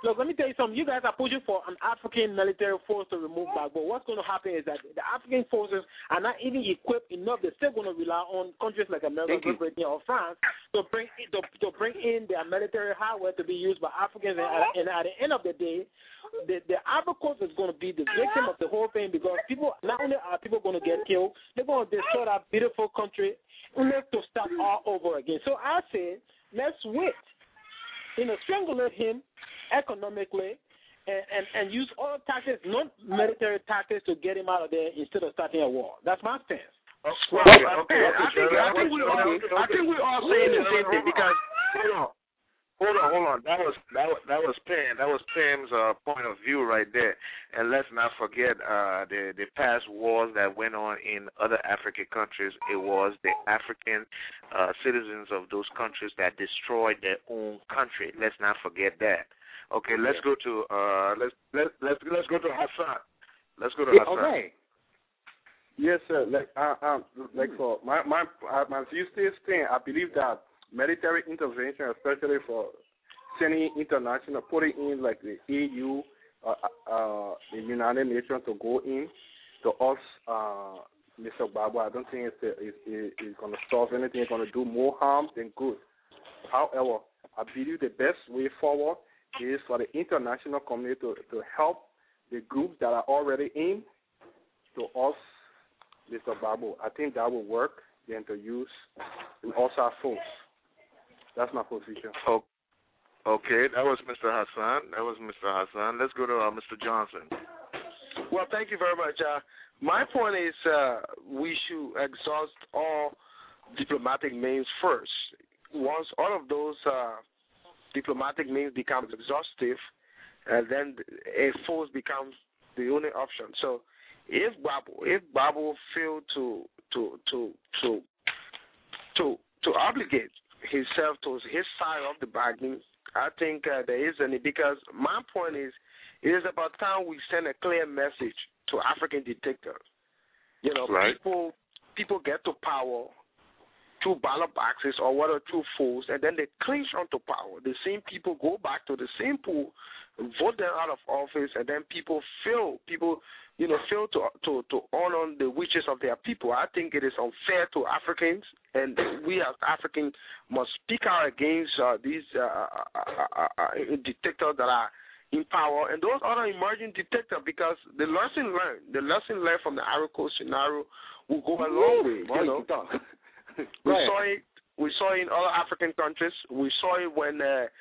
Look, let me tell you something. You guys are pushing for an African military force to remove Gbagbo. What's going to happen is that the African forces are not even equipped enough. They're still going to rely on countries like America, Great Britain, or France to bring in their military hardware to be used by Africans. And at the end of the day, the Ivory Coast is going to be the victim of the whole thing, because people, not only are people going to get killed, they're going to destroy that beautiful country and have to start all over again. So I said, let's wait. Strangulate him economically and use all tactics, non-military tactics, to get him out of there instead of starting a war. That's my stance. Well, okay. I think we all saying the same thing, because Hold on. That was Pam's point of view right there. And let's not forget the past wars that went on in other African countries. It was the African citizens of those countries that destroyed their own country. Let's not forget that. Okay, let's go to let's go to Hassan. Let's go to Hassan. Okay. Yes, sir. For my view stays thing, I believe that military intervention, especially for sending international, putting in like the EU, the United Nations to go in to us, Mr. Gbagbo, I don't think it's going to solve anything. It's going to do more harm than good. However, I believe the best way forward is for the international community to help the groups that are already in to us, Mr. Gbagbo. I think that will work than to use also our force. That's my position. Okay, that was Mr. Hassan. Let's go to Mr. Johnson. Well, thank you very much. My point is we should exhaust all diplomatic means first. Once all of those diplomatic means become exhaustive, then a force becomes the only option. So if Gbagbo failed to obligate himself to his side of the bargain, I think there is any, because my point is, it is about time we send a clear message to African dictators. Right. People get to power through ballot boxes or whether through force, and then they clinch onto power. The same people go back to the same pool, vote them out of office, and then people fail to honor the wishes of their people. I think it is unfair to Africans, and we as Africans must speak out against these dictators that are in power and those other emerging dictators, because the lesson learned from the Ivory Coast scenario will go a long way. We saw it in other African countries. We saw it when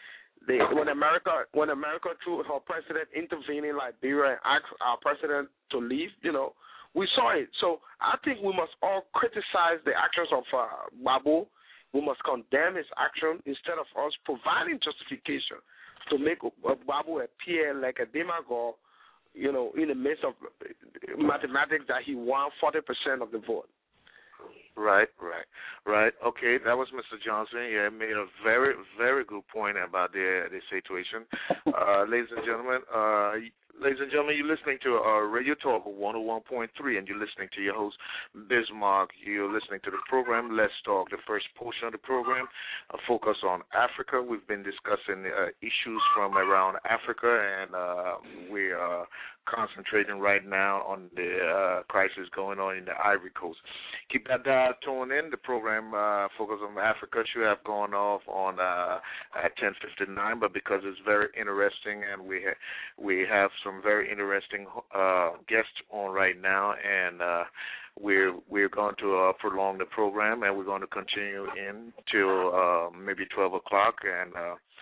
America through her president intervened in Liberia and asked our president to leave. We saw it. So I think we must all criticize the actions of Gbagbo. We must condemn his action instead of us providing justification to make Gbagbo appear like a demagogue, in the midst of mathematics that he won 40% of the vote. Right. Okay, that was Mr. Johnson. Yeah, made a very, very good point about the situation. Ladies and gentlemen, you're listening to Radio Talk 101.3, and you're listening to your host, Bismarck. You're listening to the program, Let's Talk, the first portion of the program, a focus on Africa. We've been discussing issues from around Africa, and we are concentrating right now on the crisis going on in the Ivory Coast. Keep that dial tuned in. The program Focus on Africa should have gone off on at 10:59, but because it's very interesting and we have some very interesting guests on right now, and we're going to prolong the program, and we're going to continue until maybe 12 o'clock, and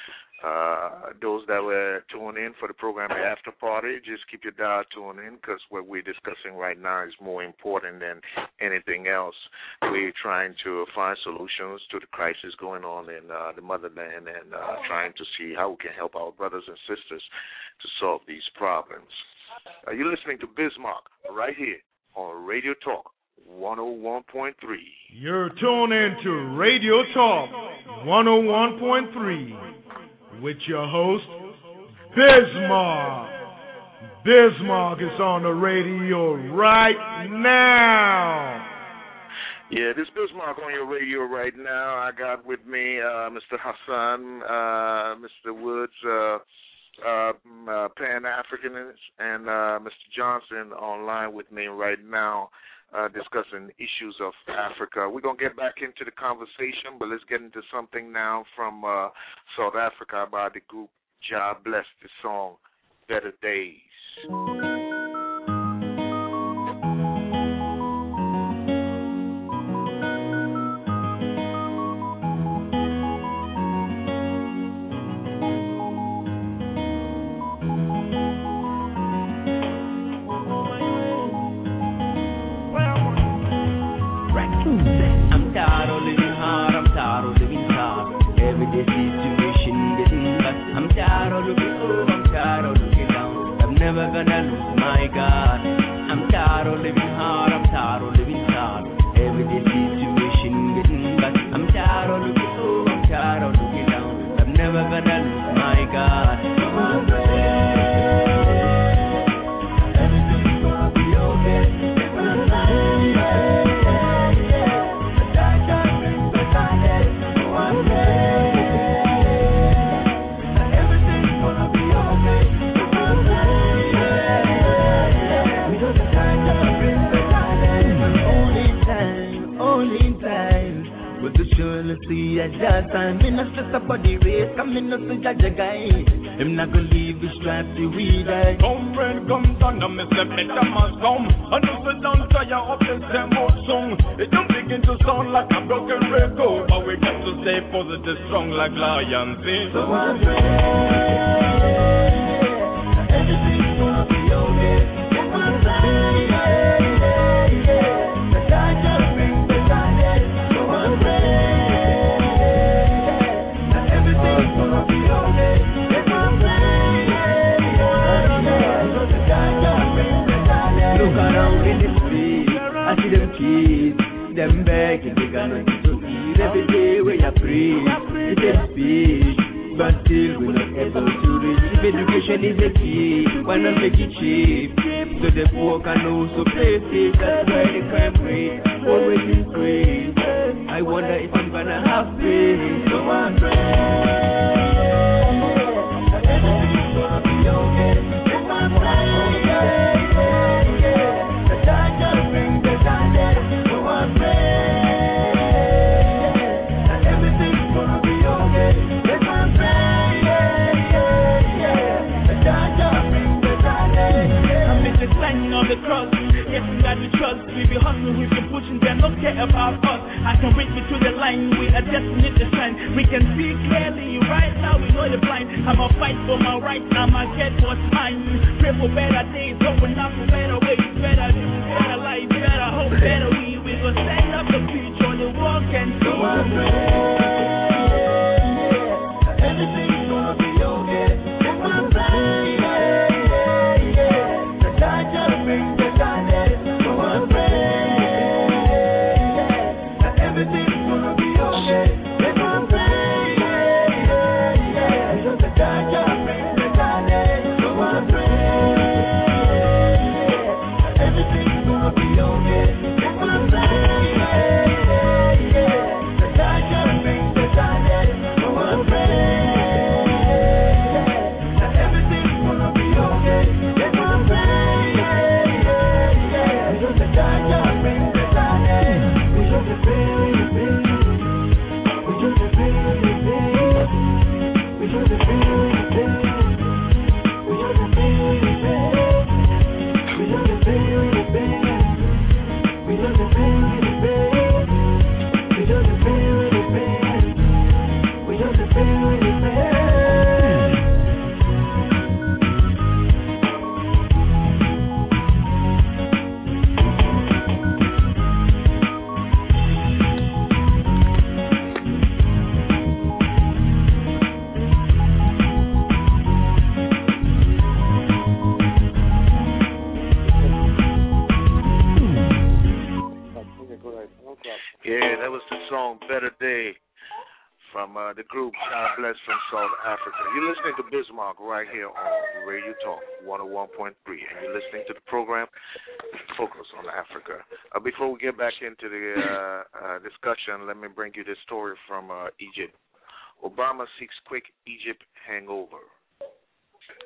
those that were tuned in for the program after party, just keep your dial tuned in, because what we're discussing right now is more important than anything else. We're trying to find solutions to the crisis going on in the motherland, and trying to see how we can help our brothers and sisters to solve these problems. You're listening to Bismarck right here on Radio Talk 101.3. You're tuned in to Radio Talk 101.3. with your host, Bismarck. Bismarck is on the radio right now. Yeah, this is Bismarck on your radio right now. I got with me Mr. Hassan, Mr. Woods, Pan-Africanist, and Mr. Johnson online with me right now discussing issues of Africa. We're going to get back into the conversation, but let's get into something now from South Africa by the group Jah Bless, the song Better Days. I'm tired of living hard, I'm tired of living hard. Everyday situation getting bad. I'm tired of looking up, I'm tired of looking down. I'm never gonna lose my God. I'm tired of living hard, I'm tired of living hard. Everyday situation getting bad. I'm tired of looking up, I'm tired of looking down. I'm never gonna lose my God. Everything's gonna be okay. See at that time, me not stress about the race, come in not to judge a guy. I'm not gonna leave this stripe till we die. Come friend, come son, I'm Mr. Better must come. And if you don't tire up the same old song, it don't begin to sound like a broken record. But we got to stay positive, strong like lions. So I pray, everything's gonna be okay. If I say, the God just brings the God. So I pray. Gonna be okay. If I'm look around in the street, I see them kids, them begging, they got nothing to eat. Every day we are free, it's a speech, but still we're not able to reach. If education is a key, why not make it cheap? So the poor can also pay safe, that's why they crime rate always increase. I wonder if I'm gonna have faith. So I'm praying. Everything's gonna be okay. If I'm praying, the God just brings the God. So I'm praying. Everything's gonna be okay. If I'm praying, the God just brings the God. I'm in the sign of the cross. Yes, God we trust. We be hustling, we be pushing, they don't care about us. I can reach me to the line, we are destined to shine. We can see clearly right now, we know you're blind. I'ma fight for my rights, I'ma get what's mine. Pray for better days, hoping not for better ways. Better news, better life, better hope, better we gon' stand up the future on the walk and so I pray. Everything's gonna be okay. If I'm blind, the God just brings the God. So I pray. Everything's gonna be okay. If I'm praying, the God just brings the God. So I pray. Everything's gonna be okay. If I'm praying, the God just brings the God. So I pray. Everything's gonna be okay. If I'm praying, the God just brings the God. We just pray. Yeah, that was the song Better Day from the group God Bless from South Africa. You're listening to Bismarck right here on Radio Talk 101.3, and you're listening to the program Focus on Africa. Before we get back into the discussion, let me bring you this story from Egypt. Obama seeks quick Egypt hangover.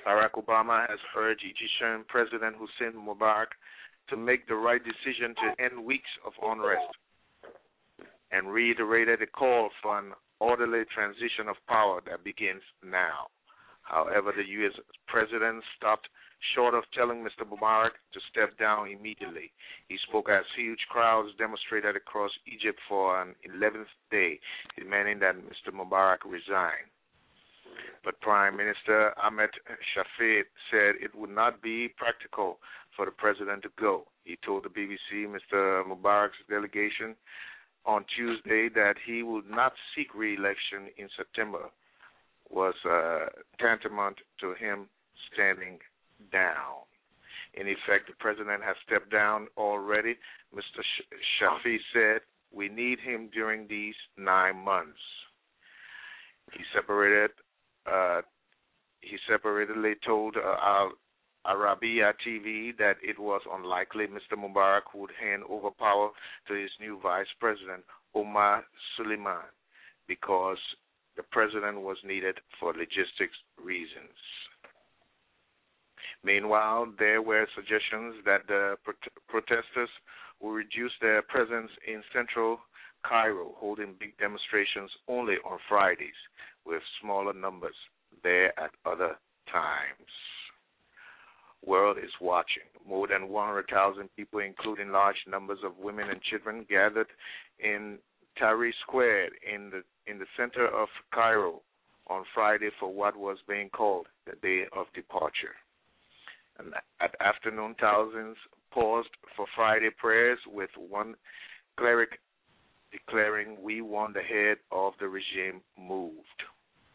Barack Obama has urged Egyptian President Hosni Mubarak to make the right decision to end weeks of unrest and reiterated a call for an orderly transition of power that begins now. However, the U.S. President stopped short of telling Mr. Mubarak to step down immediately. He spoke as huge crowds demonstrated across Egypt for an 11th day, demanding that Mr. Mubarak resign. But Prime Minister Ahmed Shafik said it would not be practical for the president to go. He told the BBC Mr. Mubarak's delegation on Tuesday that he would not seek re-election in September was tantamount to him standing down. In effect, the president has stepped down already. Mr. Shafik said, "We need him during these 9 months." He separately told Al Arabiya TV that it was unlikely Mr. Mubarak would hand over power to his new vice president, Omar Suleiman, because the president was needed for logistics reasons. Meanwhile, there were suggestions that the protesters will reduce their presence in central Cairo, holding big demonstrations only on Fridays, with smaller numbers there at other times. World is watching. More than 100,000 people, including large numbers of women and children, gathered in Tahrir Square in the center of Cairo on Friday for what was being called the Day of Departure. And at afternoon, thousands paused for Friday prayers, with one cleric declaring, "We want the head of the regime moved."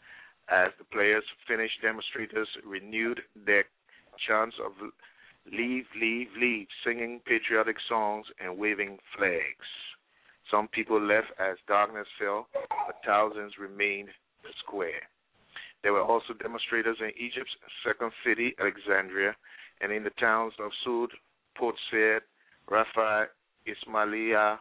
As the players finished, demonstrators renewed their chants of "Leave, leave, leave," singing patriotic songs and waving flags. Some people left as darkness fell, but thousands remained in the square. There were also demonstrators in Egypt's second city, Alexandria, and in the towns of Sud, Port Said, Rafah, Ismailia,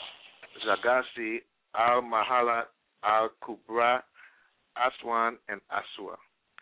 Zagassi, Al-Mahala, Al-Kubra, Aswan, and Aswa.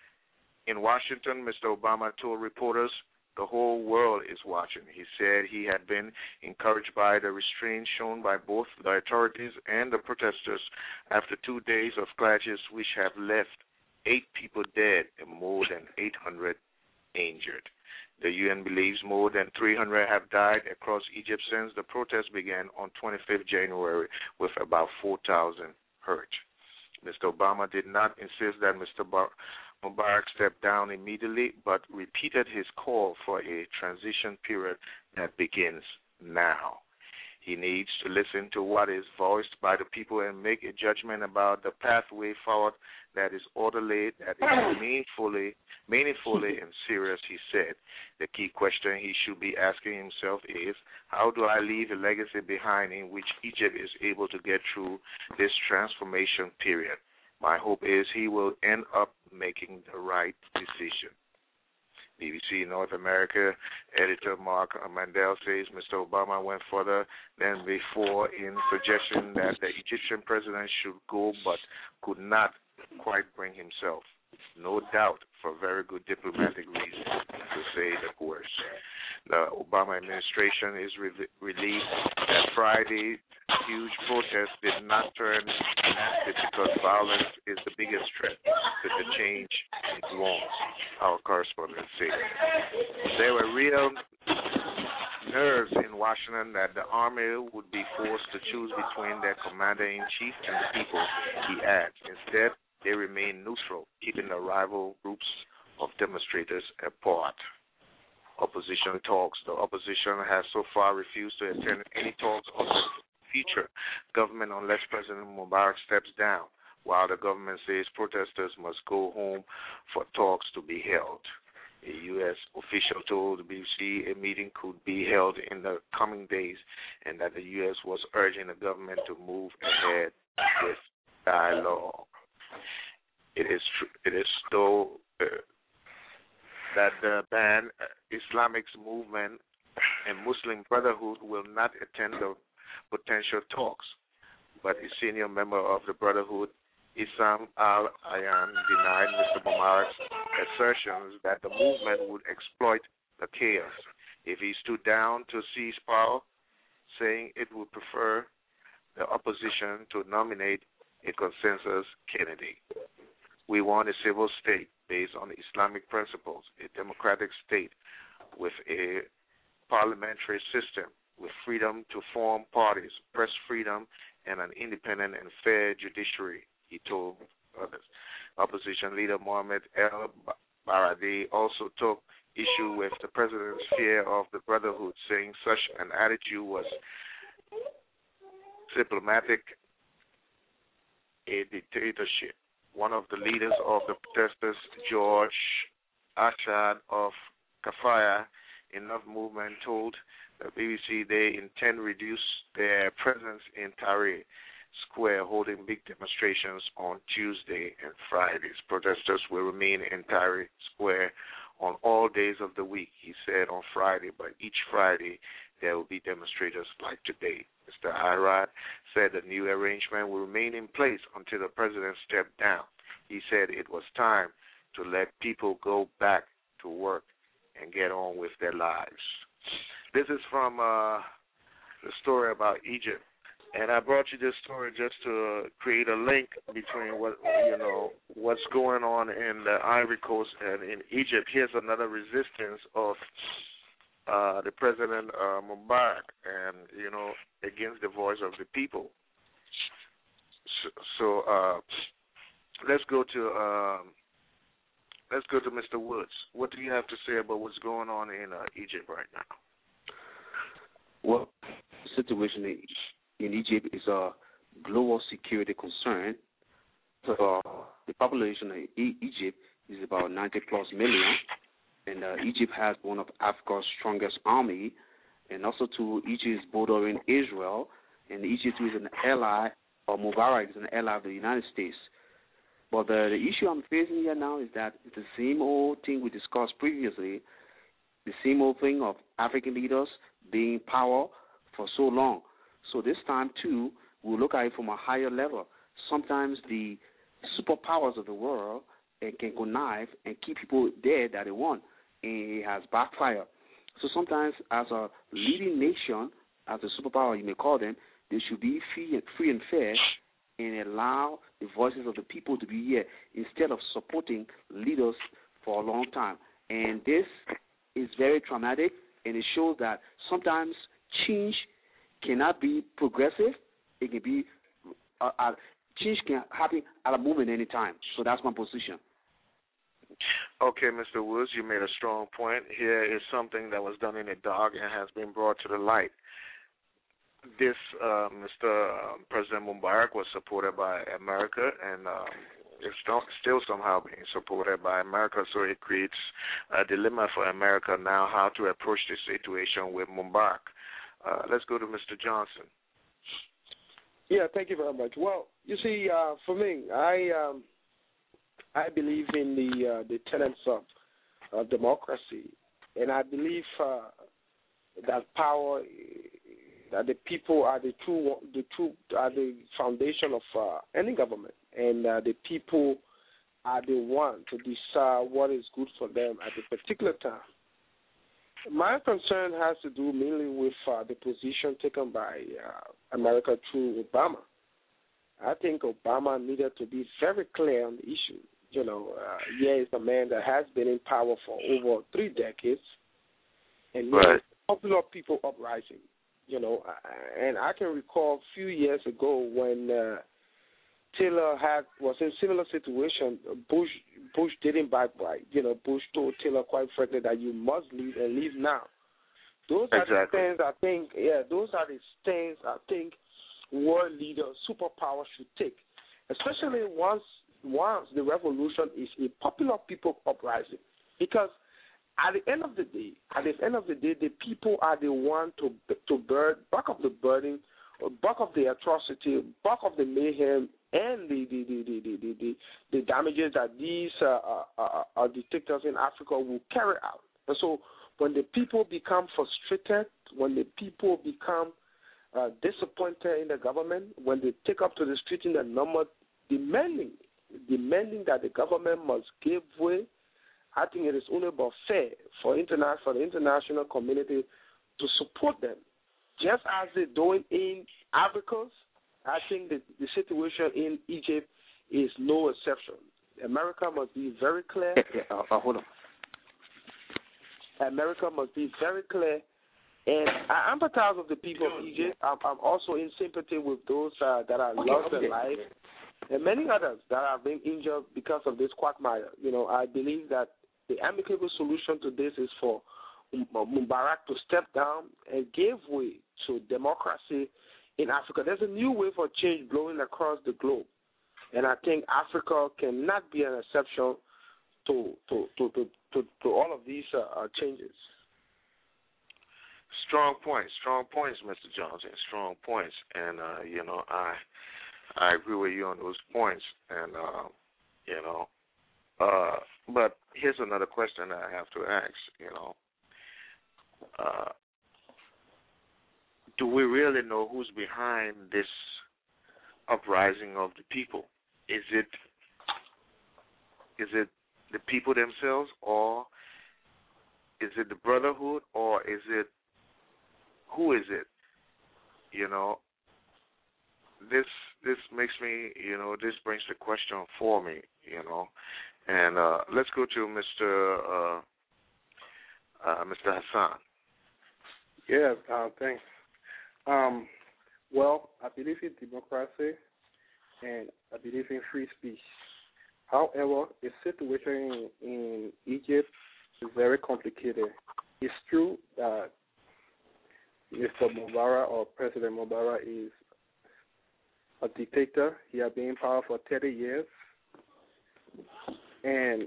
In Washington, Mr. Obama told reporters, "The whole world is watching." He said he had been encouraged by the restraint shown by both the authorities and the protesters after 2 days of clashes which have left 8 people dead and more than 800 injured. The UN believes more than 300 have died across Egypt since the protests began on 25th January, with about 4,000 hurt. Mr. Obama did not insist that Mr. Mubarak step down immediately, but repeated his call for a transition period that begins now. He needs to listen to what is voiced by the people and make a judgment about the pathway forward that is orderly, that is meaningfully and serious, he said. The key question he should be asking himself is, how do I leave a legacy behind in which Egypt is able to get through this transformation period? My hope is he will end up making the right decision. BBC North America editor Mark Mandel says Mr. Obama went further than before in suggesting that the Egyptian president should go but could not quite bring himself. No doubt for very good diplomatic reasons, to say the worst. The Obama administration is relieved that Friday's huge protest did not turn nasty because violence is the biggest threat to the change it wants, our correspondent said. There were real nerves in Washington that the army would be forced to choose between their commander-in-chief and the people, he adds. Instead, they remain neutral, keeping the rival groups of demonstrators apart. Opposition talks. The opposition has so far refused to attend any talks on the future government unless President Mubarak steps down, while the government says protesters must go home for talks to be held. A U.S. official told the BBC a meeting could be held in the coming days and that the U.S. was urging the government to move ahead with dialogue. It is though that the banned Islamic movement and Muslim Brotherhood will not attend the potential talks, but a senior member of the Brotherhood, Issam Al-Ayan, denied Mr. Mubarak's assertions that the movement would exploit the chaos if he stood down to seize power, saying it would prefer the opposition to nominate a consensus candidate. We want a civil state based on Islamic principles, a democratic state with a parliamentary system, with freedom to form parties, press freedom, and an independent and fair judiciary, he told others. Opposition leader Mohamed El Baradei also took issue with the president's fear of the Brotherhood, saying such an attitude was diplomatic, a dictatorship. One of the leaders of the protesters, George Ashad of Kafaya Enough Movement, told the BBC they intend to reduce their presence in Tahrir Square, holding big demonstrations on Tuesday and Fridays. Protesters will remain in Tahrir Square on all days of the week, he said on Friday, but each Friday there will be demonstrators like today. Mr. Arad said the new arrangement will remain in place until the president stepped down. He said it was time to let people go back to work and get on with their lives. This is from the story about Egypt. And I brought you this story just to create a link between what's going on in the Ivory Coast and in Egypt. Here's another resistance of the President Mubarak, and against the voice of the people. So let's go to Mr. Woods. What do you have to say about what's going on in Egypt right now? Well, the situation in Egypt is a global security concern. So the population of Egypt is about 90+ million, and Egypt has one of Africa's strongest army, and also Egypt is bordering Israel, and Egypt is an ally, or Mubarak is an ally of the United States. But the issue I'm facing here now is that it's the same old thing we discussed previously, the same old thing of African leaders being in power for so long. So this time, too, we'll look at it from a higher level. Sometimes the superpowers of the world can connive and keep people there that they want, and it has backfire. So sometimes as a leading nation, as a superpower you may call them, they should be free and fair and allow the voices of the people to be here instead of supporting leaders for a long time. And this is very traumatic, and it shows that sometimes change cannot be progressive. It can be change can happen at a moment, any time. So that's my position. Okay, Mr. Woods, you made a strong point. Here is something that was done in the dark and has been brought to the light. This Mr. President Mubarak was supported by America, and it's still somehow being supported by America, so it creates a dilemma for America now how to approach this situation with Mubarak. Let's go to Mr. Johnson. Yeah, thank you very much. Well, you see, for me, I believe in the tenets of democracy, and I believe that power, that the people are the foundation of any government, and the people are the one to decide what is good for them at a particular time. My concern has to do mainly with the position taken by America through Obama. I think Obama needed to be very clear on the issue. He's a man that has been in power for over 3 decades, and right. Popular people uprising. And I can recall a few years ago when Taylor was in a similar situation. Bush didn't back by. Bush told Taylor quite frankly that you must leave and leave now. Those are the things I think. Yeah, those are the things I think world leaders, superpowers should take, especially once the revolution is a popular people uprising, because at the end of the day, the people are the one to bear back of the burden, back of the atrocity, back of the mayhem, and the damages that these dictators in Africa will carry out. And so, when the people become frustrated, when the people become disappointed in the government, when they take up to the street in the number demanding that the government must give way I think it is only about fair for the international community to support them. Just as they're doing in Ivory Coast, I think that the situation in Egypt is no exception. America must be very clear. Hold on. America must be very clear. And I empathize with the people of Egypt. I'm also in sympathy with those that are lost their life, and many others that have been injured because of this quagmire. I believe that the amicable solution to this is for Mubarak to step down and give way to democracy in Africa. There's a new wave of change blowing across the globe, and I think Africa cannot be an exception to all of these changes. Strong points, Mr. Johnson. Strong points, and I agree with you on those points, and but here's another question I have to ask. Do we really know who's behind this uprising of the people? Is it the people themselves, or is it the Brotherhood, or is it who is it? This makes me, this brings the question for me, and let's go to Mr. Hassan. Yeah, thanks. Well, I believe in democracy, and I believe in free speech. However, the situation in Egypt is very complicated. It's true that Mr. Mubarak, or President Mubarak, is a dictator. He has been in power for 30 years. And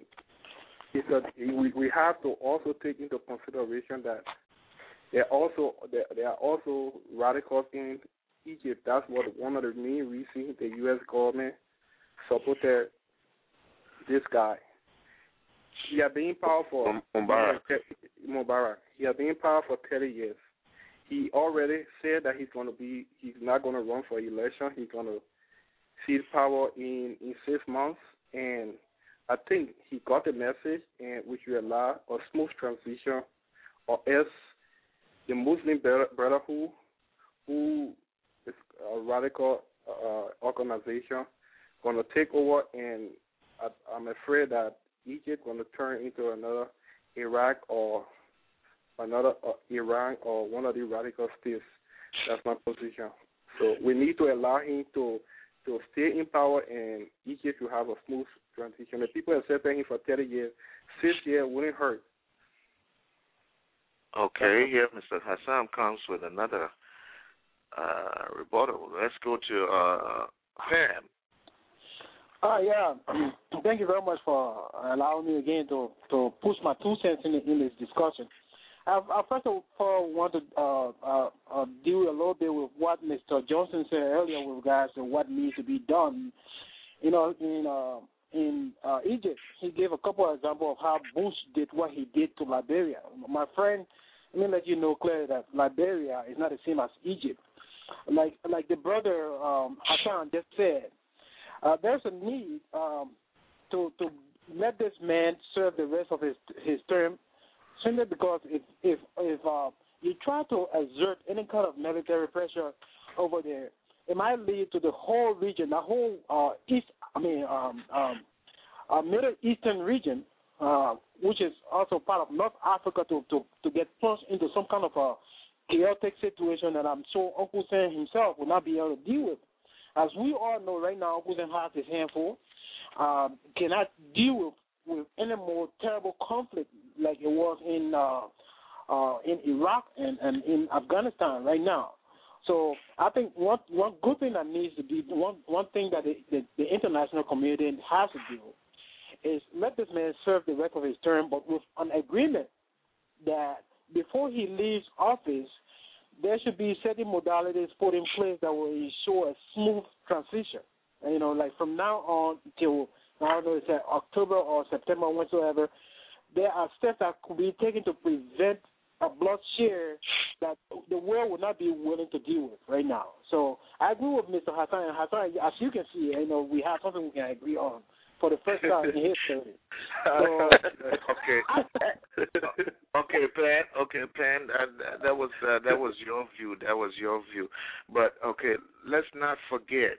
we have to also take into consideration that there are also radicals in Egypt. That's one of the main reasons the U.S. government supported this guy. He has been in power for Mubarak. He has been in power for 30 years. He already said that he's not going to run for election. He's going to seize power in 6 months, and I think he got the message, and which will allow a smooth transition, or else the Muslim Brotherhood, who is a radical organization, going to take over, and I'm afraid that Egypt going to turn into another Iraq or another Iran or one of the radical states. That's my position. So we need to allow him to stay in power, and Egypt will have a smooth transition. The people accepted him for 30 years. 6 years wouldn't hurt. Okay, here Mr. Hassan comes with another rebuttal. Let's go to Pam. Yeah. Thank you very much for allowing me again to push my 2 cents in this discussion. I first of all want to deal a little bit with what Mr. Johnson said earlier with regards to what needs to be done. In Egypt, he gave a couple of examples of how Bush did what he did to Liberia. My friend, let me let you know clearly that Liberia is not the same as Egypt. Like the brother Hassan just said, there's a need to let this man serve the rest of his term, simply because if you try to exert any kind of military pressure over there, it might lead to the whole region, the whole Middle Eastern region, which is also part of North Africa, to get plunged into some kind of a chaotic situation that I'm sure Uncle Sam himself will not be able to deal with. As we all know right now, Uncle Sam has his handful, cannot deal with any more terrible conflict like it was in Iraq and in Afghanistan right now. So I think one good thing that needs to be, one thing that the international community has to do is let this man serve the rest of his term, but with an agreement that before he leaves office, there should be certain modalities put in place that will ensure a smooth transition. And, like from now on till, I don't know, it's October or September, whatsoever, there are steps that could be taken to prevent a bloodshed that the world would not be willing to deal with right now. So I agree with Mr. Hassan. And Hassan, as you can see, we have something we can agree on. for the first time in history. So, okay, Pan. That was your view. That was your view. But okay, let's not forget.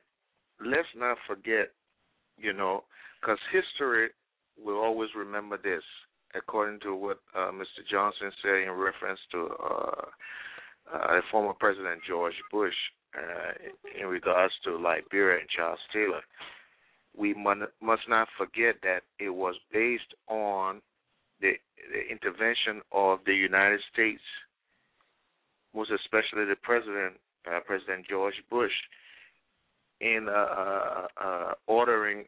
Because history will always remember this. According to what Mr. Johnson said in reference to former President George Bush in regards to Liberia and Charles Taylor, we must not forget that it was based on the intervention of the United States, most especially the President George Bush, in ordering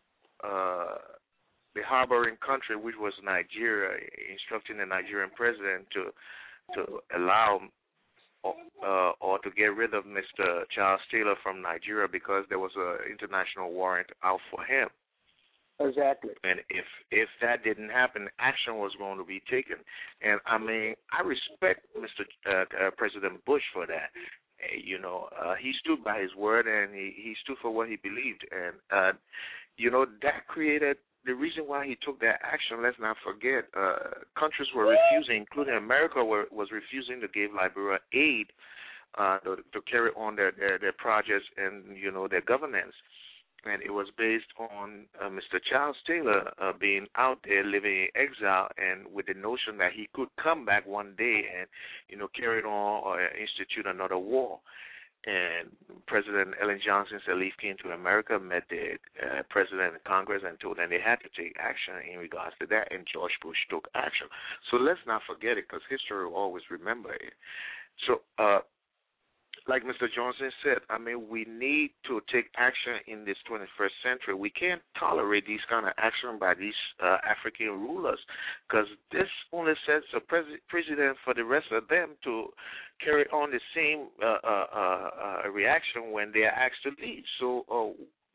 the harboring country, which was Nigeria, instructing the Nigerian president to allow or to get rid of Mr. Charles Taylor from Nigeria because there was an international warrant out for him. Exactly. And if that didn't happen, action was going to be taken. And I mean, I respect Mr. President Bush for that. He stood by his word and he stood for what he believed. And that created the reason why he took that action. Let's not forget, countries were refusing, including America, was refusing to give Liberia aid to carry on their projects and their governance. And it was based on Mr. Charles Taylor being out there living in exile, and with the notion that he could come back one day and carry it on or institute another war. And President Ellen Johnson Sirleaf came to America, met the President of Congress, and told them they had to take action in regards to that, and George Bush took action. So let's not forget it, because history will always remember it. So, like Mr. Johnson said, I mean, we need to take action in this 21st century. We can't tolerate these kind of action by these African rulers, because this only sets a precedent for the rest of them to carry on the same reaction when they are asked to leave. So,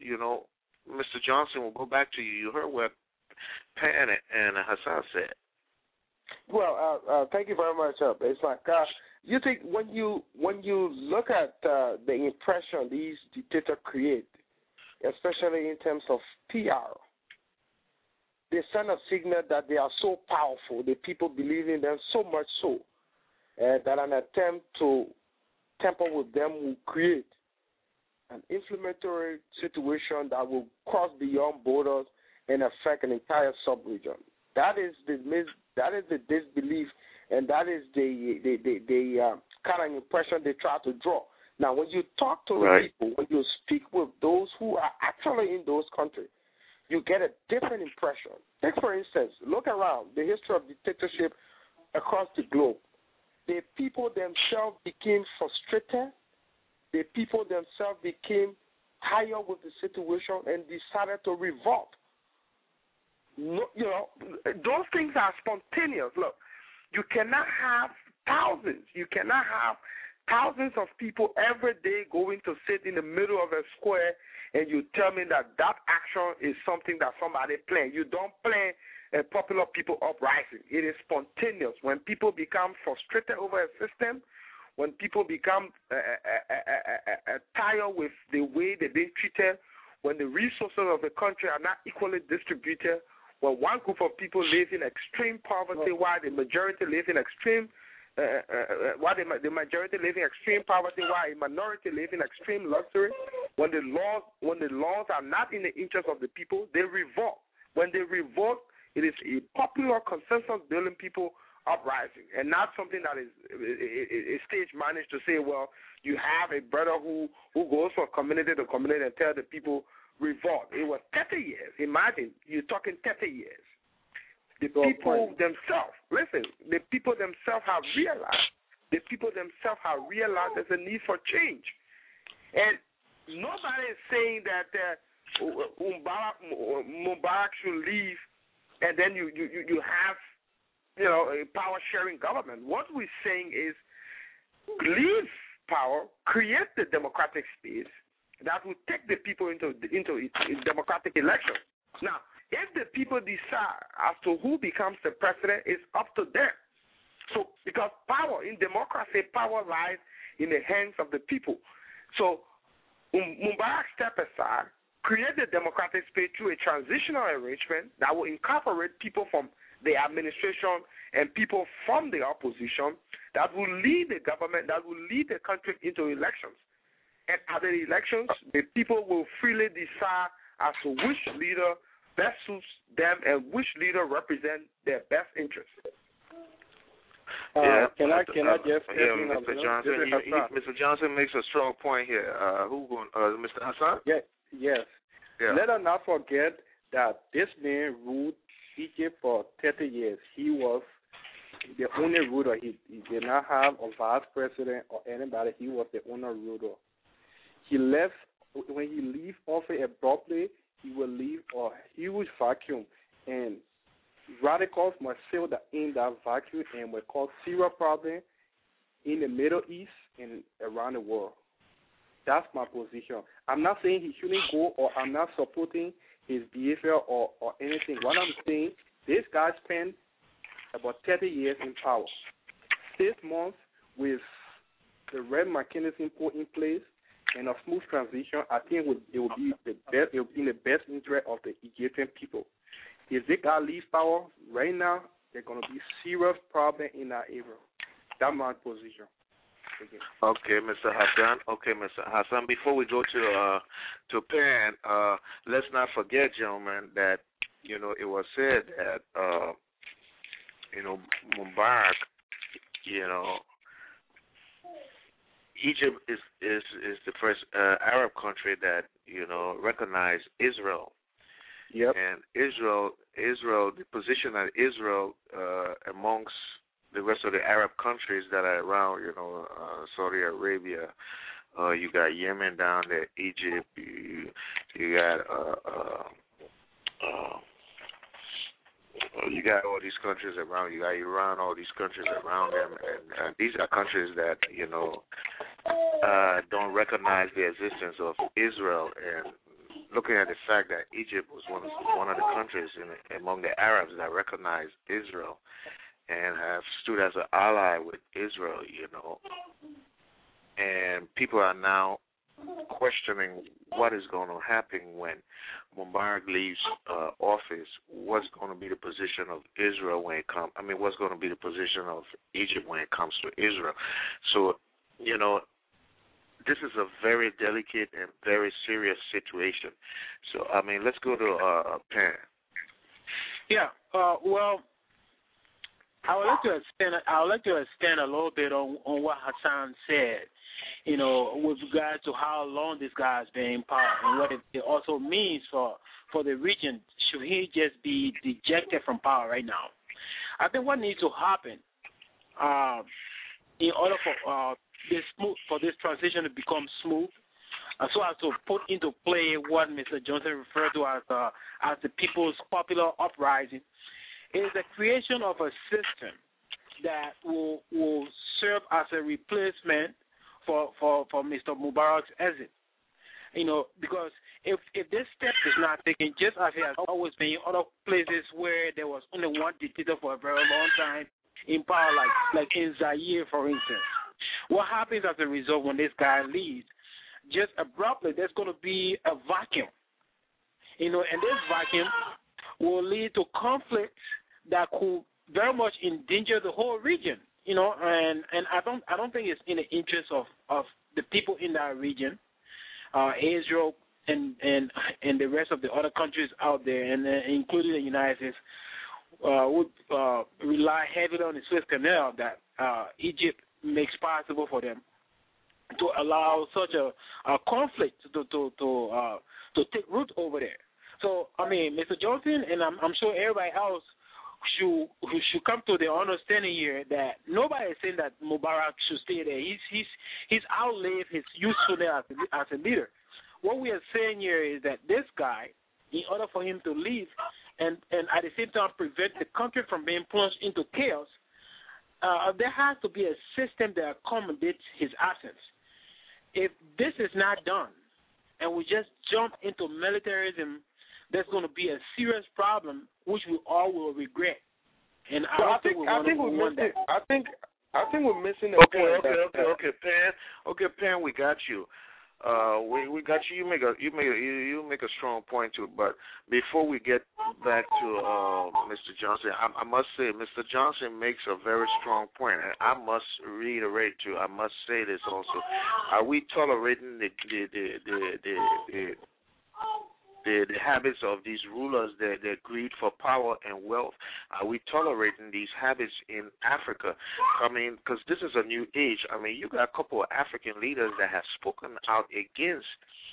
Mr. Johnson, we'll go back to you. You heard what Pan and Hassan said. Well, thank you very much. It's like you think when you look at the impression these dictators create, especially in terms of PR, they send a signal that they are so powerful, the people believe in them so much so, that an attempt to tamper with them will create an inflammatory situation that will cross beyond borders and affect an entire sub-region. That is the disbelief, and that is the kind of impression they try to draw. Now, when you talk to the people, when you speak with those who are actually in those countries, you get a different impression. Take, for instance, look around the history of dictatorship across the globe. The people themselves became frustrated. The people themselves became tired with the situation and decided to revolt. No, those things are spontaneous. Look, you cannot have thousands. You cannot have thousands of people every day going to sit in the middle of a square and you tell me that action is something that somebody planned. You don't plan a popular people uprising. It is spontaneous. When people become frustrated over a system, when people become tired with the way they're being treated, when the resources of the country are not equally distributed, when one group of people live in extreme poverty while the majority live in extreme the majority live in extreme poverty while a minority live in extreme luxury, when the laws are not in the interest of the people, they revolt. When they revolt, it is a popular consensus building people uprising, and not something that is a stage managed to say, well, you have a brother who goes from community to community and tell the people revolt. It was 30 years. Imagine, you're talking 30 years. The people themselves, listen, the people themselves have realized there's a need for change. And nobody is saying that Mubarak should leave and then you have, a power-sharing government. What we're saying is leave power, create the democratic space that will take the people into democratic election. Now, if the people decide as to who becomes the president, it's up to them. So, because power in democracy, power lies in the hands of the people. So, Mubarak stepped aside. create the democratic space through a transitional arrangement that will incorporate people from the administration and people from the opposition that will lead the government, that will lead the country into elections. And at the elections, the people will freely decide as to which leader best suits them and which leader represents their best interests. Can I just Mr. Johnson? Mr. Johnson makes a strong point here. Mr. Hassan? Yes. Yeah. Let us not forget that this man ruled Egypt for 30 years. He was the only ruler. He did not have a vice president or anybody. He was the only ruler. He left. When he leaves office abruptly, he will leave a huge vacuum, and radicals must fill in that vacuum and will cause serious problems in the Middle East and around the world. That's my position. I'm not saying he shouldn't go, or I'm not supporting his behavior or anything. What I'm saying, this guy spent about 30 years in power. 6 months with the right mechanism put in place and a smooth transition, I think it will be the best. It will be in the best interest of the Egyptian people. If this guy leaves power right now, there's going to be serious problem in that area. That's my position. Okay, Mr. Hassan. Before we go to Pan, let's not forget, gentlemen, that it was said that Mubarak, Egypt is the first Arab country that recognized Israel. Yep. And Israel, the position of Israel amongst the rest of the Arab countries that are around, Saudi Arabia, you got Yemen down there, Egypt, you got all these countries around. You got Iran, all these countries around them, and these are countries that don't recognize the existence of Israel. And looking at the fact that Egypt was one of the countries among the Arabs that recognized Israel and have stood as an ally with Israel, and people are now questioning what is going to happen when Mubarak leaves office. What's going to be the position of Israel when it comes? What's going to be the position of Egypt when it comes to Israel? So, this is a very delicate and very serious situation. So, let's go to Pan. Yeah. Well, I would like to extend a little bit on what Hassan said, with regard to how long this guy has been in power and what it also means for the region. Should he just be dejected from power right now? I think what needs to happen in order for this transition to become smooth, so as to put into play what Mr. Johnson referred to as the People's Popular Uprising, is the creation of a system that will serve as a replacement for Mr. Mubarak's exit. Because if this step is not taken, just as it has always been in other places where there was only one dictator for a very long time in power, like in Zaire, for instance, what happens as a result when this guy leaves? Just abruptly, there's going to be a vacuum. And this vacuum will lead to conflicts that could very much endanger the whole region, and I don't think it's in the interest of the people in that region, Israel and the rest of the other countries out there, and including the United States, would rely heavily on the Suez Canal that Egypt makes possible for them to allow such a conflict to take root over there. So, Mr. Johnson, and I'm sure everybody else should come to the understanding here that nobody is saying that Mubarak should stay there. He's outlived his usefulness as a leader. What we are saying here is that this guy, in order for him to leave and at the same time prevent the country from being plunged into chaos, there has to be a system that accommodates his absence. If this is not done and we just jump into militarism, there's going to be a serious problem, which we all will regret. And I think we're missing the point. Okay, Pan. Okay, Pan, we got you. we got you. You make a strong point too. But before we get back to Mr. Johnson, I must say Mr. Johnson makes a very strong point. And I must reiterate too. I must say this also. Are we tolerating the habits of these rulers, their greed for power and wealth? Are we tolerating these habits in Africa? I mean, because this is a new age. I mean, you got a couple of African leaders that have spoken out against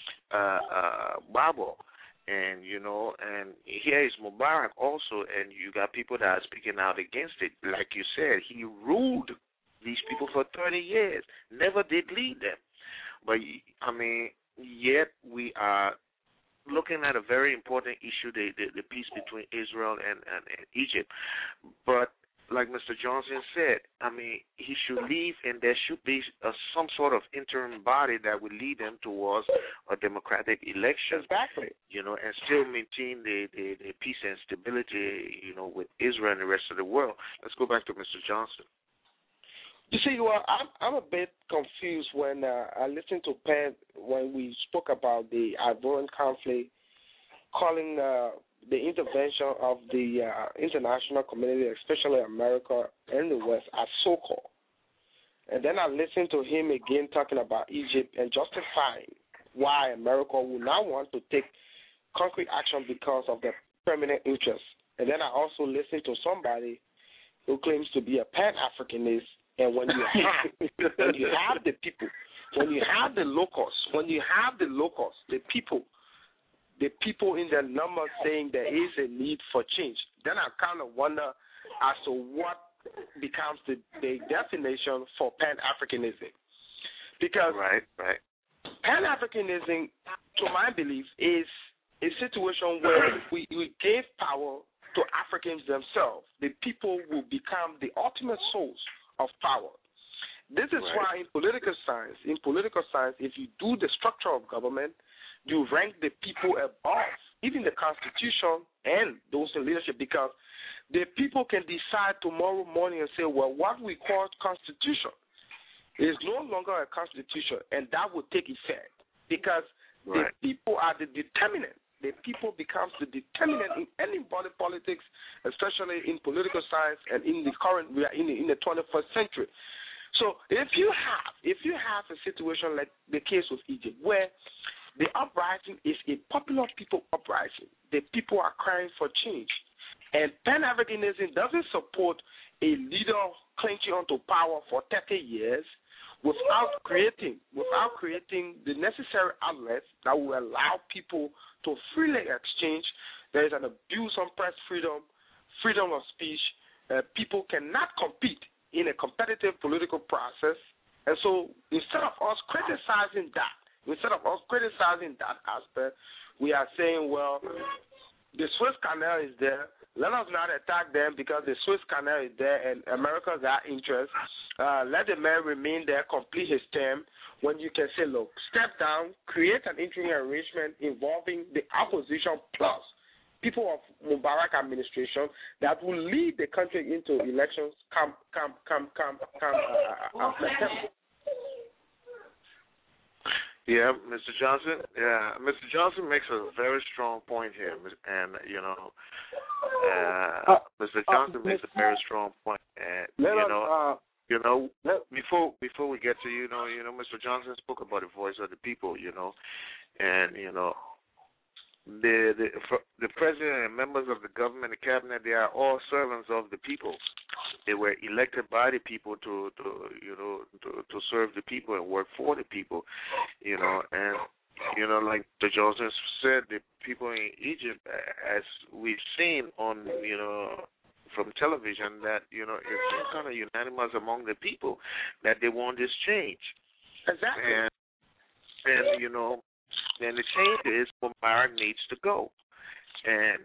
Babo. And, and here is Mubarak also, and you got people that are speaking out against it. Like you said, he ruled these people for 30 years, never did lead them. But, I mean, yet we are looking at a very important issue, the peace between Israel and Egypt. But like Mr. Johnson said, I mean, he should leave, and there should be some sort of interim body that would lead them towards a democratic election. Exactly. And still maintain the peace and stability, with Israel and the rest of the world. Let's go back to Mr. Johnson. You see, well, I'm a bit confused when I listened to Penn when we spoke about the Ivorian conflict, calling the intervention of the international community, especially America and the West, as so-called. And then I listened to him again talking about Egypt and justifying why America will not want to take concrete action because of their permanent interests. And then I also listened to somebody who claims to be a Pan-Africanist. And when you have the people, when you have the locals, the people in their numbers saying there is a need for change, then I kind of wonder as to what becomes the definition for Pan-Africanism. Because right. Pan-Africanism, to my belief, is a situation where we give power to Africans themselves. The people will become the ultimate source of power. This is why in political science, if you do the structure of government, you rank the people above even the Constitution and those in leadership, because the people can decide tomorrow morning and say, well, what we call Constitution is no longer a Constitution, and that will take effect because the people are the determinant. The people becomes the determinant in any body politics, especially in political science and in the current, we are in the 21st century. So if you have a situation like the case with Egypt, where the uprising is a popular people uprising, the people are crying for change, and Pan-Africanism doesn't support a leader clinging onto power for 30 years without creating the necessary outlets that will allow people to freely exchange. There is an abuse on press freedom, freedom of speech. People cannot compete in a competitive political process. And so instead of us criticizing that aspect, we are saying, well, the Suez Canal is there. Let us not attack them because the Suez Canal is there and America got interest. Let the man remain there, complete his term. When you can say, look, step down, create an interim arrangement involving the opposition plus people of Mubarak administration that will lead the country into elections come September. Yeah, Mr. Johnson. Yeah, Mr. Johnson makes a very strong point here, and Mr. Johnson makes a very strong point, and before we get to Mr. Johnson spoke about the voice of the people, and the president and members of the government, the cabinet, they are all servants of the people. They were elected by the people to serve the people and work for the people, and like the Johnson said, the people in Egypt, as we've seen on from television, that it's kind of unanimous among the people that they want this change. Exactly. And the change is Mubarak needs to go, and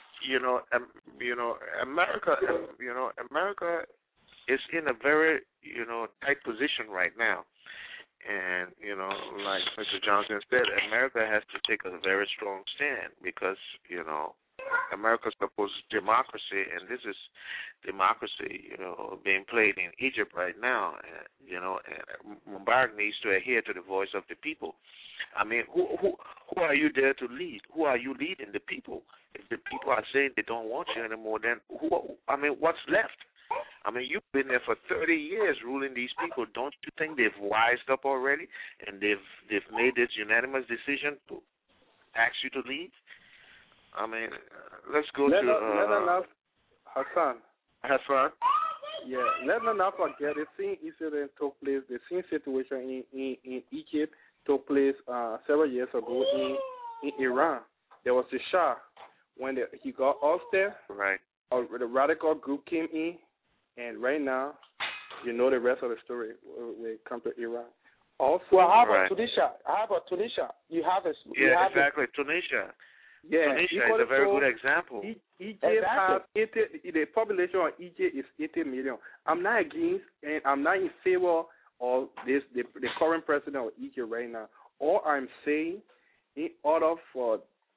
America is in a very tight position right now, and like Mr. Johnson said, America has to take a very strong stand because America's supposed democracy, and this is democracy, being played in Egypt right now. And Mubarak needs to adhere to the voice of the people. I mean, who are you there to lead? Who are you leading? The people. If the people are saying they don't want you anymore, then what's left? I mean, you've been there for 30 years ruling these people. Don't you think they've wised up already, and they've made this unanimous decision to ask you to leave? I mean, let's go to Hassan. Hassan. Yeah, let us not forget the same incident took place. The same situation in Egypt took place several years ago in Iran. There was a Shah when he got ousted. Right. The radical group came in, and right now, you know the rest of the story when it comes to Iran. Also, how about Tunisia? You have a exactly. Tunisia. Yeah, Tunisia is a very good example. Egypt has the population of Egypt is 80 million. I'm not against and I'm not in favor of the current president of Egypt right now. All I'm saying, in order for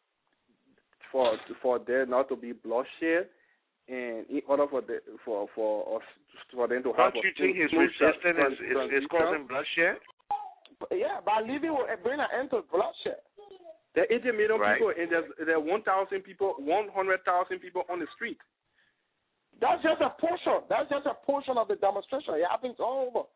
there not to be bloodshed, and in order for them to have. Don't you think his resistance is causing bloodshed? Yeah, by leaving will bring an end to bloodshed. There are 80 million right. people, and there are 100,000 people on the street. That's just a portion. That's just a portion of the demonstration. It happens all over.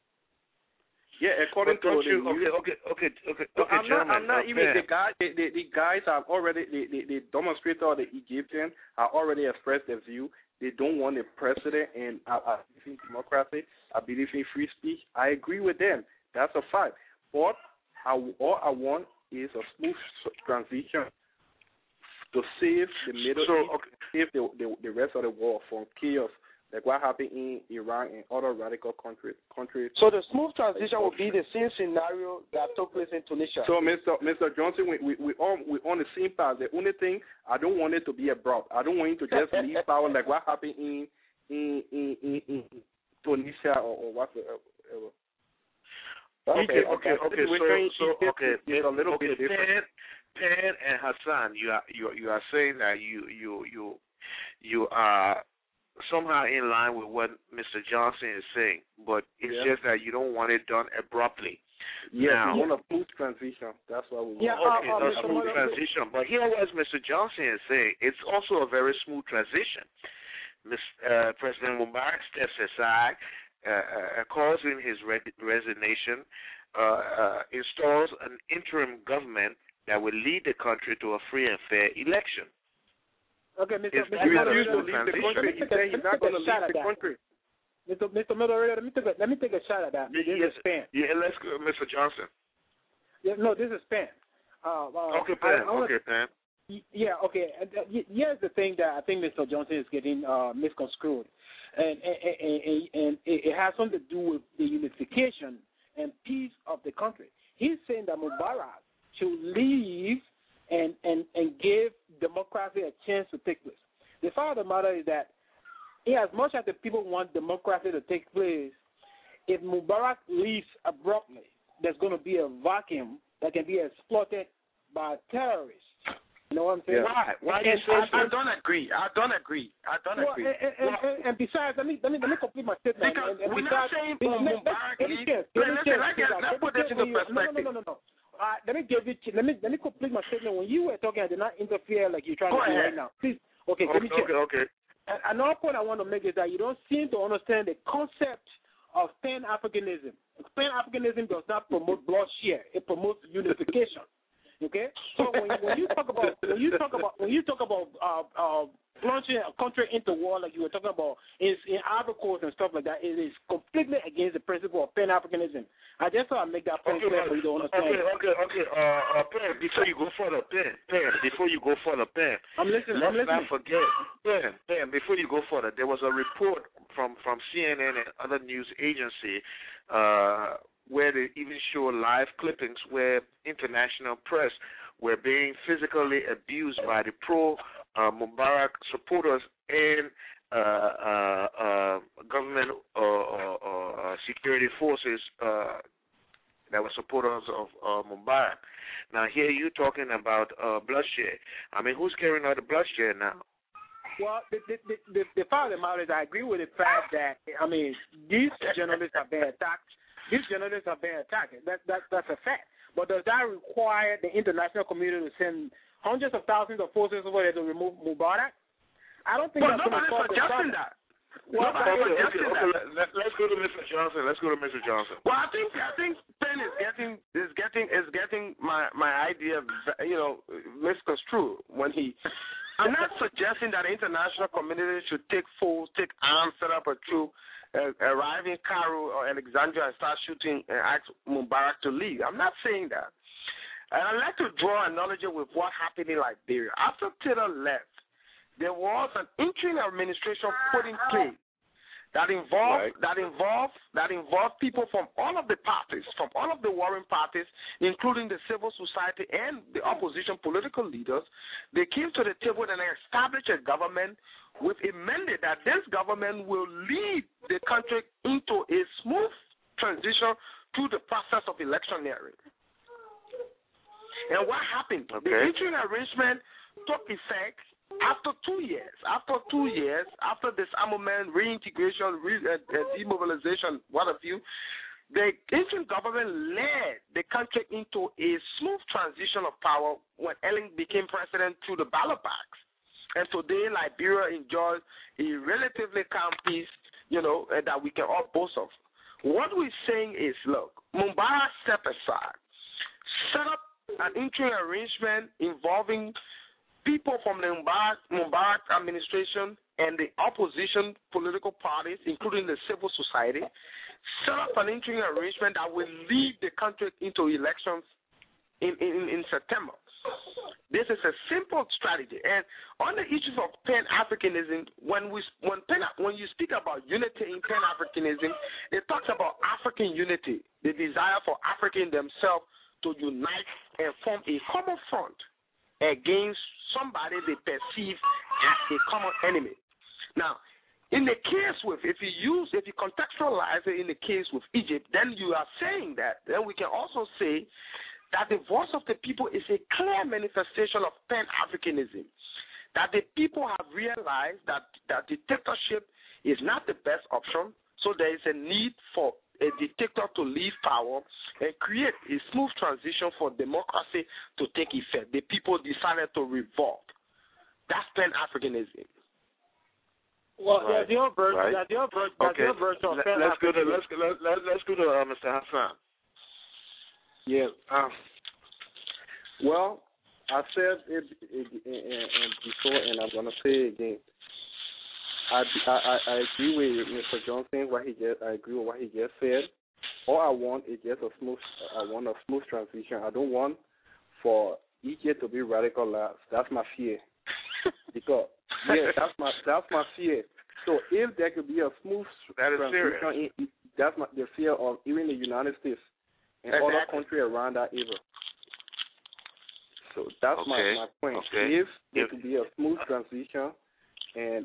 Yeah, according to okay, I'm not even the guys. The guys have already the demonstrator, the Egyptian, have already expressed their view. They don't want a president, and I believe in democracy. I believe in free speech. I agree with them. That's a fact. But all I want is a smooth transition to save the Middle East, save the rest of the world from chaos, like what happened in Iran and other radical countries. So the smooth transition will be the same scenario that took place in Tunisia. So, Mr. Johnson, we on the same path. The only thing, I don't want it to be abrupt. I don't want him to just leave power like what happened in Tunisia or whatever. Okay. It's a little bit different. Pan and Hassan, you are saying that you are somehow in line with what Mr. Johnson is saying, but it's just that you don't want it done abruptly. Yeah, we want a smooth transition. That's what we want. Yeah, a smooth transition. But here, as Mr. Johnson is saying, it's also a very smooth transition. President Mubarak steps aside, calls in his resignation, installs an interim government that will lead the country to a free and fair election. Okay, Mr. He refused to leave the country. He said he's not going to leave the country. Mr. Moderator, let me take a shot at that. This is Span. Yeah, let's go, Mr. Johnson. Yeah, no, this is Span. Okay, Pan. Yeah, okay. Here's the thing that I think Mr. Johnson is getting misconstrued, and it has something to do with the unification and peace of the country. He's saying that Mubarak should leave and give democracy a chance to take place. The fact of the matter is that, as much as the people want democracy to take place, if Mubarak leaves abruptly, there's going to be a vacuum that can be exploited by terrorists. You know what I'm saying? Yeah. Why? I don't agree. And besides, let me complete my statement. Because we're not saying Mubarak leaves. Let's put this into perspective. No. Let me complete my statement. When you were talking, I did not interfere like you're trying to do right now. Please. Okay. Okay. Another point I want to make is that you don't seem to understand the concept of Pan-Africanism. Pan-Africanism does not promote bloodshed; it promotes unification. Okay, so when you talk about plunging a country into war like you were talking about in Ivory Coast and stuff like that, it is completely against the principle of Pan-Africanism. I just thought I'd make that point clear for you to understand. Okay. Pen, before you go further, Pen. I'm listening. Let's not forget, Pen, before you go further, there was a report from CNN and other news agency where they even show live clippings where international press were being physically abused by the pro-Mubarak supporters and government security forces that were supporters of Mubarak. Now here you talking about bloodshed. I mean, who's carrying out the bloodshed now? Well, the fact of the matter is, I agree with the fact that, I mean, these journalists are being attacked. That's a fact. But does that require the international community to send hundreds of thousands of forces over there to remove Mubarak? I don't think that's going to solve the problem. Well, let's go to Mr. Johnson. Well, I think Penn is getting my idea, misconstrued when he. I'm not suggesting that the international community should take arms, set up a troop, arrive in Cairo or Alexandria and start shooting and ask Mubarak to leave. I'm not saying that. And I'd like to draw analogy with what happened in Liberia. After Taylor left, there was an interim administration put in place that involved people from all of the parties, from all of the warring parties, including the civil society and the opposition political leaders. They came to the table and established a government with a mandate that this government will lead the country into a smooth transition through the process of electioneering. And what happened? Okay. The interim arrangement took effect after 2 years. After disarmament, reintegration, demobilization, what have you, the interim government led the country into a smooth transition of power when Ellen became president through the ballot box. And today, Liberia enjoys a relatively calm peace, that we can all boast of. What we're saying is, look, Mubarak step aside, set up an interim arrangement involving people from the Mubarak administration and the opposition political parties, including the civil society, set up an interim arrangement that will lead the country into elections in September. This is a simple strategy. And on the issues of Pan-Africanism, when you speak about unity in Pan-Africanism, it talks about African unity, the desire for Africans themselves to unite and form a common front against somebody they perceive as a common enemy. Now, in the case if you contextualize it in the case with Egypt, then you are saying that. Then we can also say that the voice of the people is a clear manifestation of Pan-Africanism. That the people have realized that dictatorship is not the best option, so there is a need for a dictator to leave power and create a smooth transition for democracy to take effect. The people decided to revolt. That's Pan-Africanism. Well, right. That's your version. Right. That's your version of Pan-Africanism. Let's go to Mr. Hassan. Yeah. Well, I said it before, and I'm gonna say it again. I agree with Mr. Johnson. I agree with what he just said. All I want is just a smooth transition. I don't want for Egypt to be radicalized. That's my fear. Because that's my fear. So if there could be a smooth transition, that's the fear of even the United States and other countries around that area. So that's my point. Okay. If there could be a smooth transition and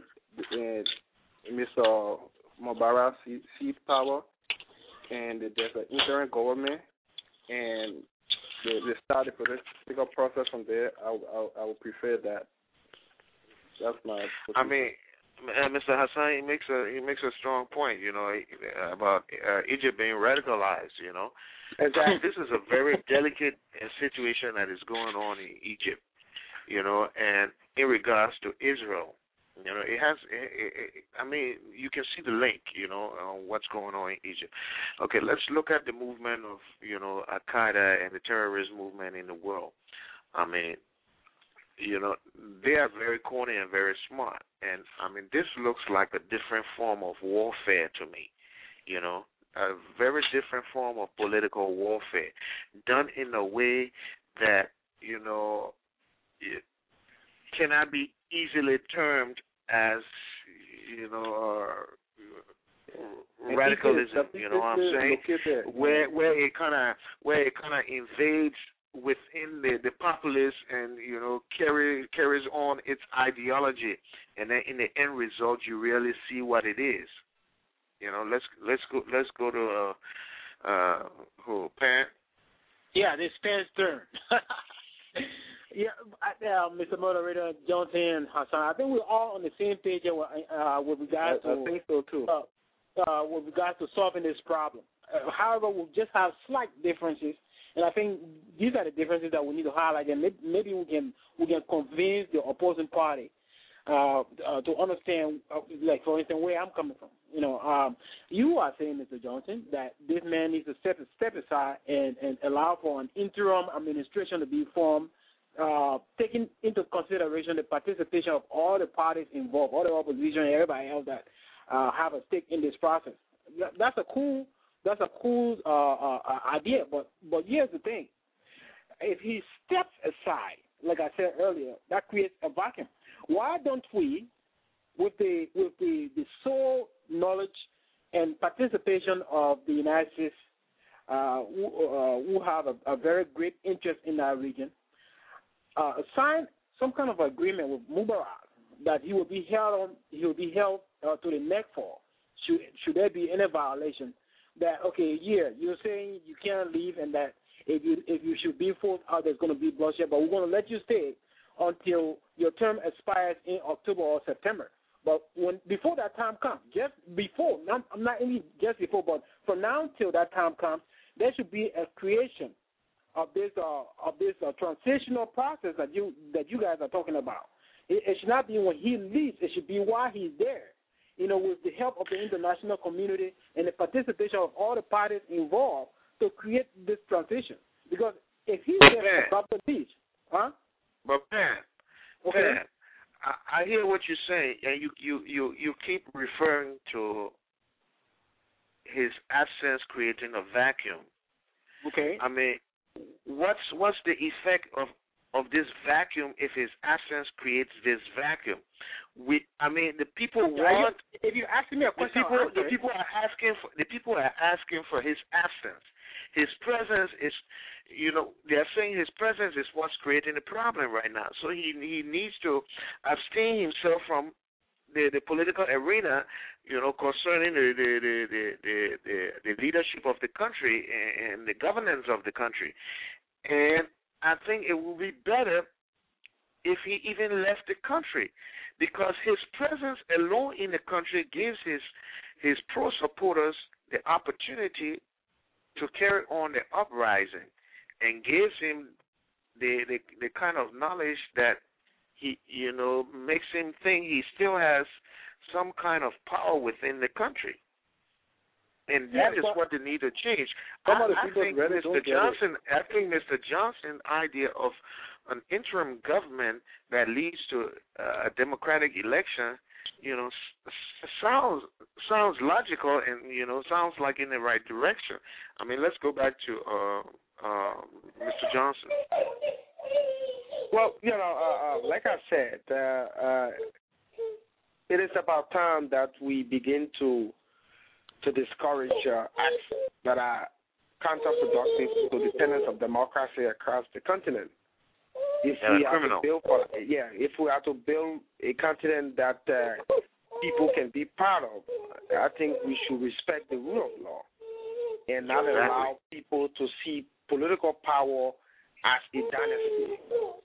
Mr. Mubarak seized power, and there's an interim government, and they start the political process from there, I would prefer that. That's my position. I mean, Mr. Hassan, he makes a strong point, about Egypt being radicalized, Exactly. This is a very delicate situation that is going on in Egypt, and in regards to Israel. It has. I mean, you can see the link, on what's going on in Egypt. Okay, let's look at the movement of, Al Qaeda and the terrorist movement in the world. I mean, they are very corny and very smart, and I mean, this looks like a different form of warfare to me. A very different form of political warfare, done in a way that it cannot be easily termed as radicalism. You know what I'm saying? Where it kind of invades within the populace and carries on its ideology, and then in the end result you really see what it is. Let's go to Who? Pan? Yeah, this Pan's turn. Yeah, Mr. Moderator, Johnson and Hassan, I think we're all on the same page with regards to. I think so too. With regards to solving this problem. However, we'll just have slight differences, and I think these are the differences that we need to highlight. And maybe we can convince the opposing party to understand, like for instance, where I'm coming from. You are saying, Mr. Johnson, that this man needs to step aside and allow for an interim administration to be formed, taking into consideration the participation of all the parties involved, all the opposition and everybody else that have a stake in this process. That's a cool idea, but here's the thing. If he steps aside, like I said earlier, that creates a vacuum. Why don't we, with the sole knowledge and participation of the United States, who have a very great interest in our region, sign some kind of agreement with Mubarak that he will be held to the neck for should there be any violation. That you're saying you can't leave, and that if you should be forced out, there's going to be bloodshed, but we're going to let you stay until your term expires in October or September. But before that time comes, just before, I'm not even just before, but from now till that time comes, there should be a creation of this transitional process that you guys are talking about. It should not be when he leaves. It should be while he's there. With the help of the international community and the participation of all the parties involved to create this transition. Because if he's there about the beach, huh? But Pan, I hear what you're saying, and you keep referring to his absence creating a vacuum. Okay. I mean, what's the effect of this vacuum if his absence creates this vacuum? The people want. If you're asking me a question, the people are asking for his absence. His presence is, they're saying his presence is what's creating the problem right now. So he needs to abstain himself from the political arena, concerning the leadership of the country and the governance of the country. And I think it will be better if he even left the country, because his presence alone in the country gives his pro-supporters the opportunity to carry on the uprising, and gives him the kind of knowledge that he makes him think he still has some kind of power within the country. And that is what they need to change. I think Mr. Johnson's idea of an interim government that leads to a democratic election, sounds logical and sounds like in the right direction. I mean, let's go back to Mr. Johnson. Well, like I said, it is about time that we begin to discourage acts that are counterproductive to the tenets of democracy across the continent. If we are to build a continent that people can be part of, I think we should respect the rule of law and not allow people to see political power as a dynasty.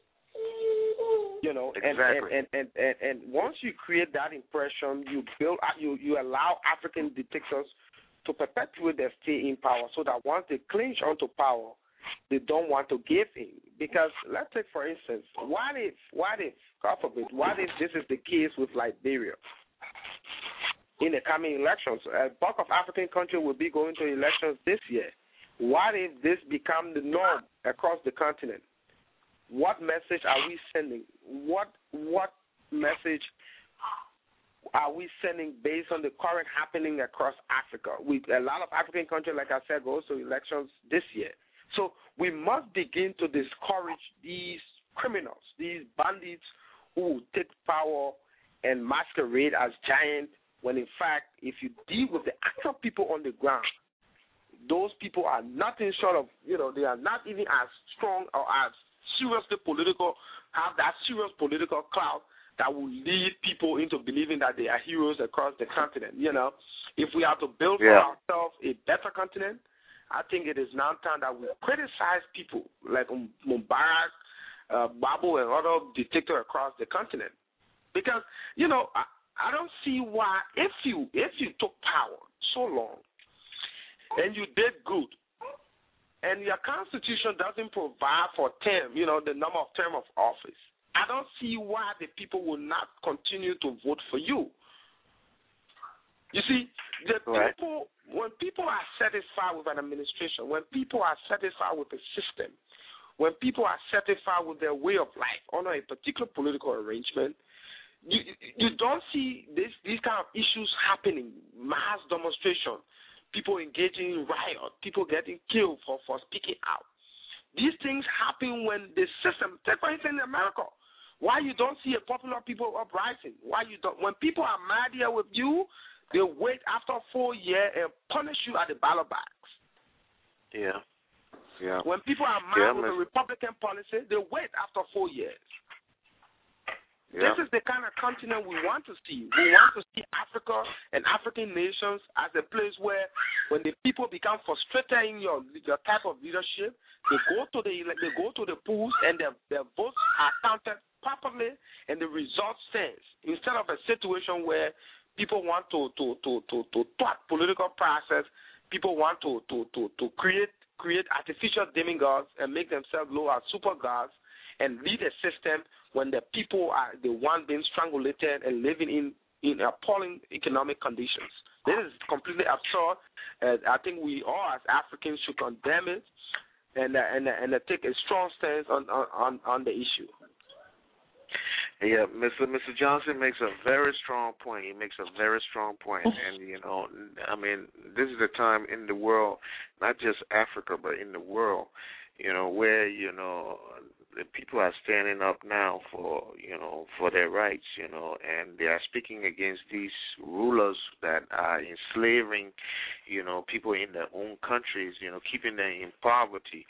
And once you create that impression, you allow African dictators to perpetuate their stay in power, so that once they clinch onto power, they don't want to give in. Because let's take, for instance, what if, God forbid, what if this is the case with Liberia? In the coming elections, a bulk of African countries will be going to elections this year. What if this becomes the norm across the continent? What message are we sending? What message are we sending based on the current happening across Africa? A lot of African countries, like I said, goes to elections this year. So we must begin to discourage these criminals, these bandits who take power and masquerade as giants, when in fact, if you deal with the actual people on the ground, those people are nothing short of, they are not even as strong or as seriously political, have that serious political clout that will lead people into believing that they are heroes across the continent. If we are to build for ourselves a better continent, I think it is now time that we criticize people like Mubarak, Babu, and other dictators across the continent. Because, I don't see why, if you took power so long and you did good, and your constitution doesn't provide for term, the number of term of office, I don't see why the people will not continue to vote for you. You see, people, when people are satisfied with an administration, when people are satisfied with a system, when people are satisfied with their way of life under a particular political arrangement, you don't see these kind of issues happening, mass demonstration, people engaging in riot, people getting killed for speaking out. These things happen when the system, take for instance in America, why you don't see a popular people uprising? Why you don't? When people are mad here with you, they wait after 4 years and punish you at the ballot box. Yeah. When people are mad with the Republican policy, they wait after 4 years. Yeah. This is the kind of continent we want to see. We want to see Africa and African nations as a place where, when the people become frustrated in your type of leadership, they go to the polls and their votes are counted properly and the result stands. Instead of a situation where people want to thwart political process, people want to create artificial demigods and make themselves low as super gods and lead a system when the people are the one being strangulated and living in appalling economic conditions. This is completely absurd. I think we all as Africans should condemn it and take a strong stance on the issue. Yeah, Mr. Johnson makes a very strong point. He makes a very strong point. And, I mean, this is a time in the world, not just Africa, but in the world, where, the people are standing up now for their rights, and they are speaking against these rulers that are enslaving, people in their own countries, keeping them in poverty,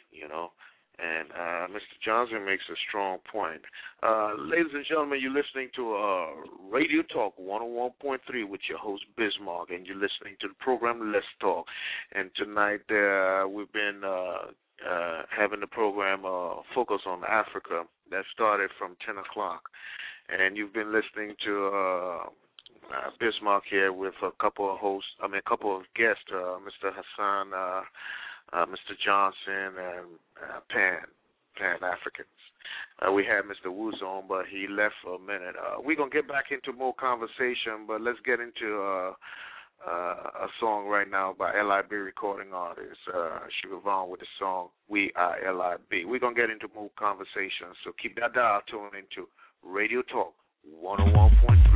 And Mr. Johnson makes a strong point. Ladies and gentlemen, you're listening to Radio Talk 101.3 with your host, Bismarck, and you're listening to the program Let's Talk. And tonight we've been having the program focus on Africa that started from 10 o'clock. And you've been listening to Bismarck here with a couple of guests, Mr. Hassan, Mr. Johnson, and Pan-Africans. We had Mr. Woods on, but he left for a minute. We're going to get back into more conversation, but let's get into a song right now by LIB recording artist Sugar Vaughn with the song We Are LIB. We're going to get into more conversation, so keep that dial tuned into Radio Talk 101.3.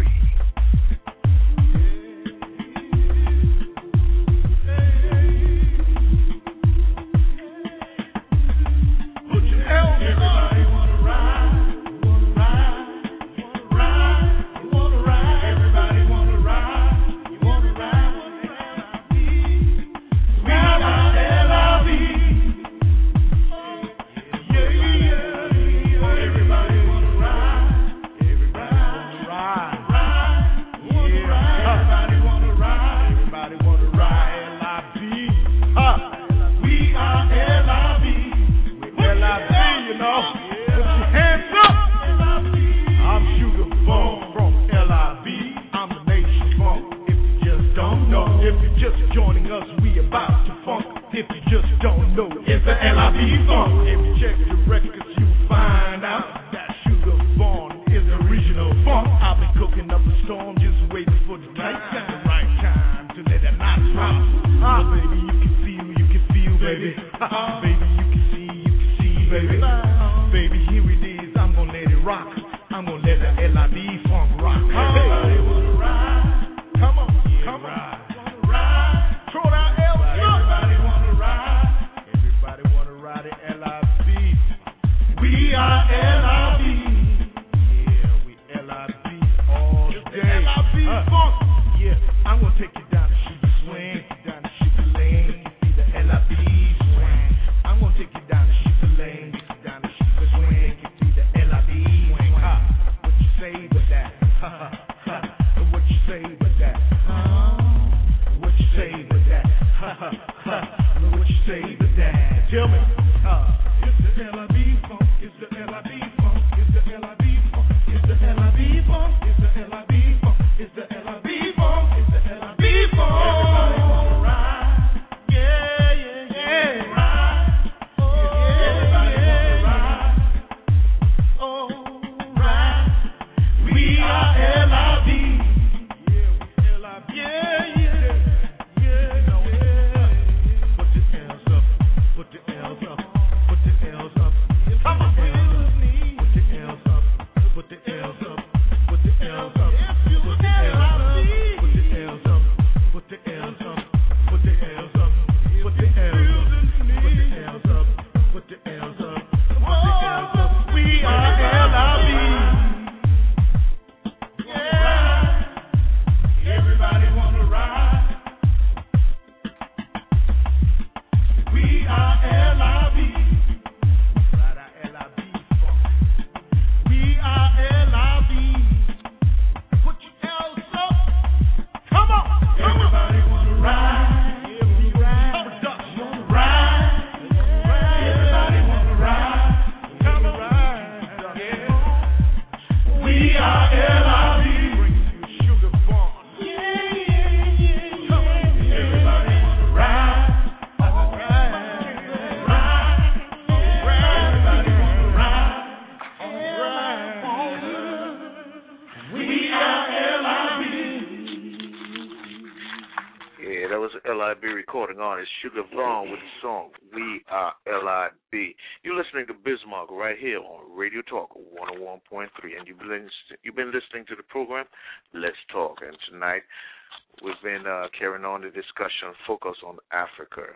recording artist Sugar Vaughn with the song We Are L.I.B. You're listening to Bismarck right here on Radio Talk 101.3, and you've been listening to the program Let's Talk. And tonight we've been carrying on the discussion focused on Africa.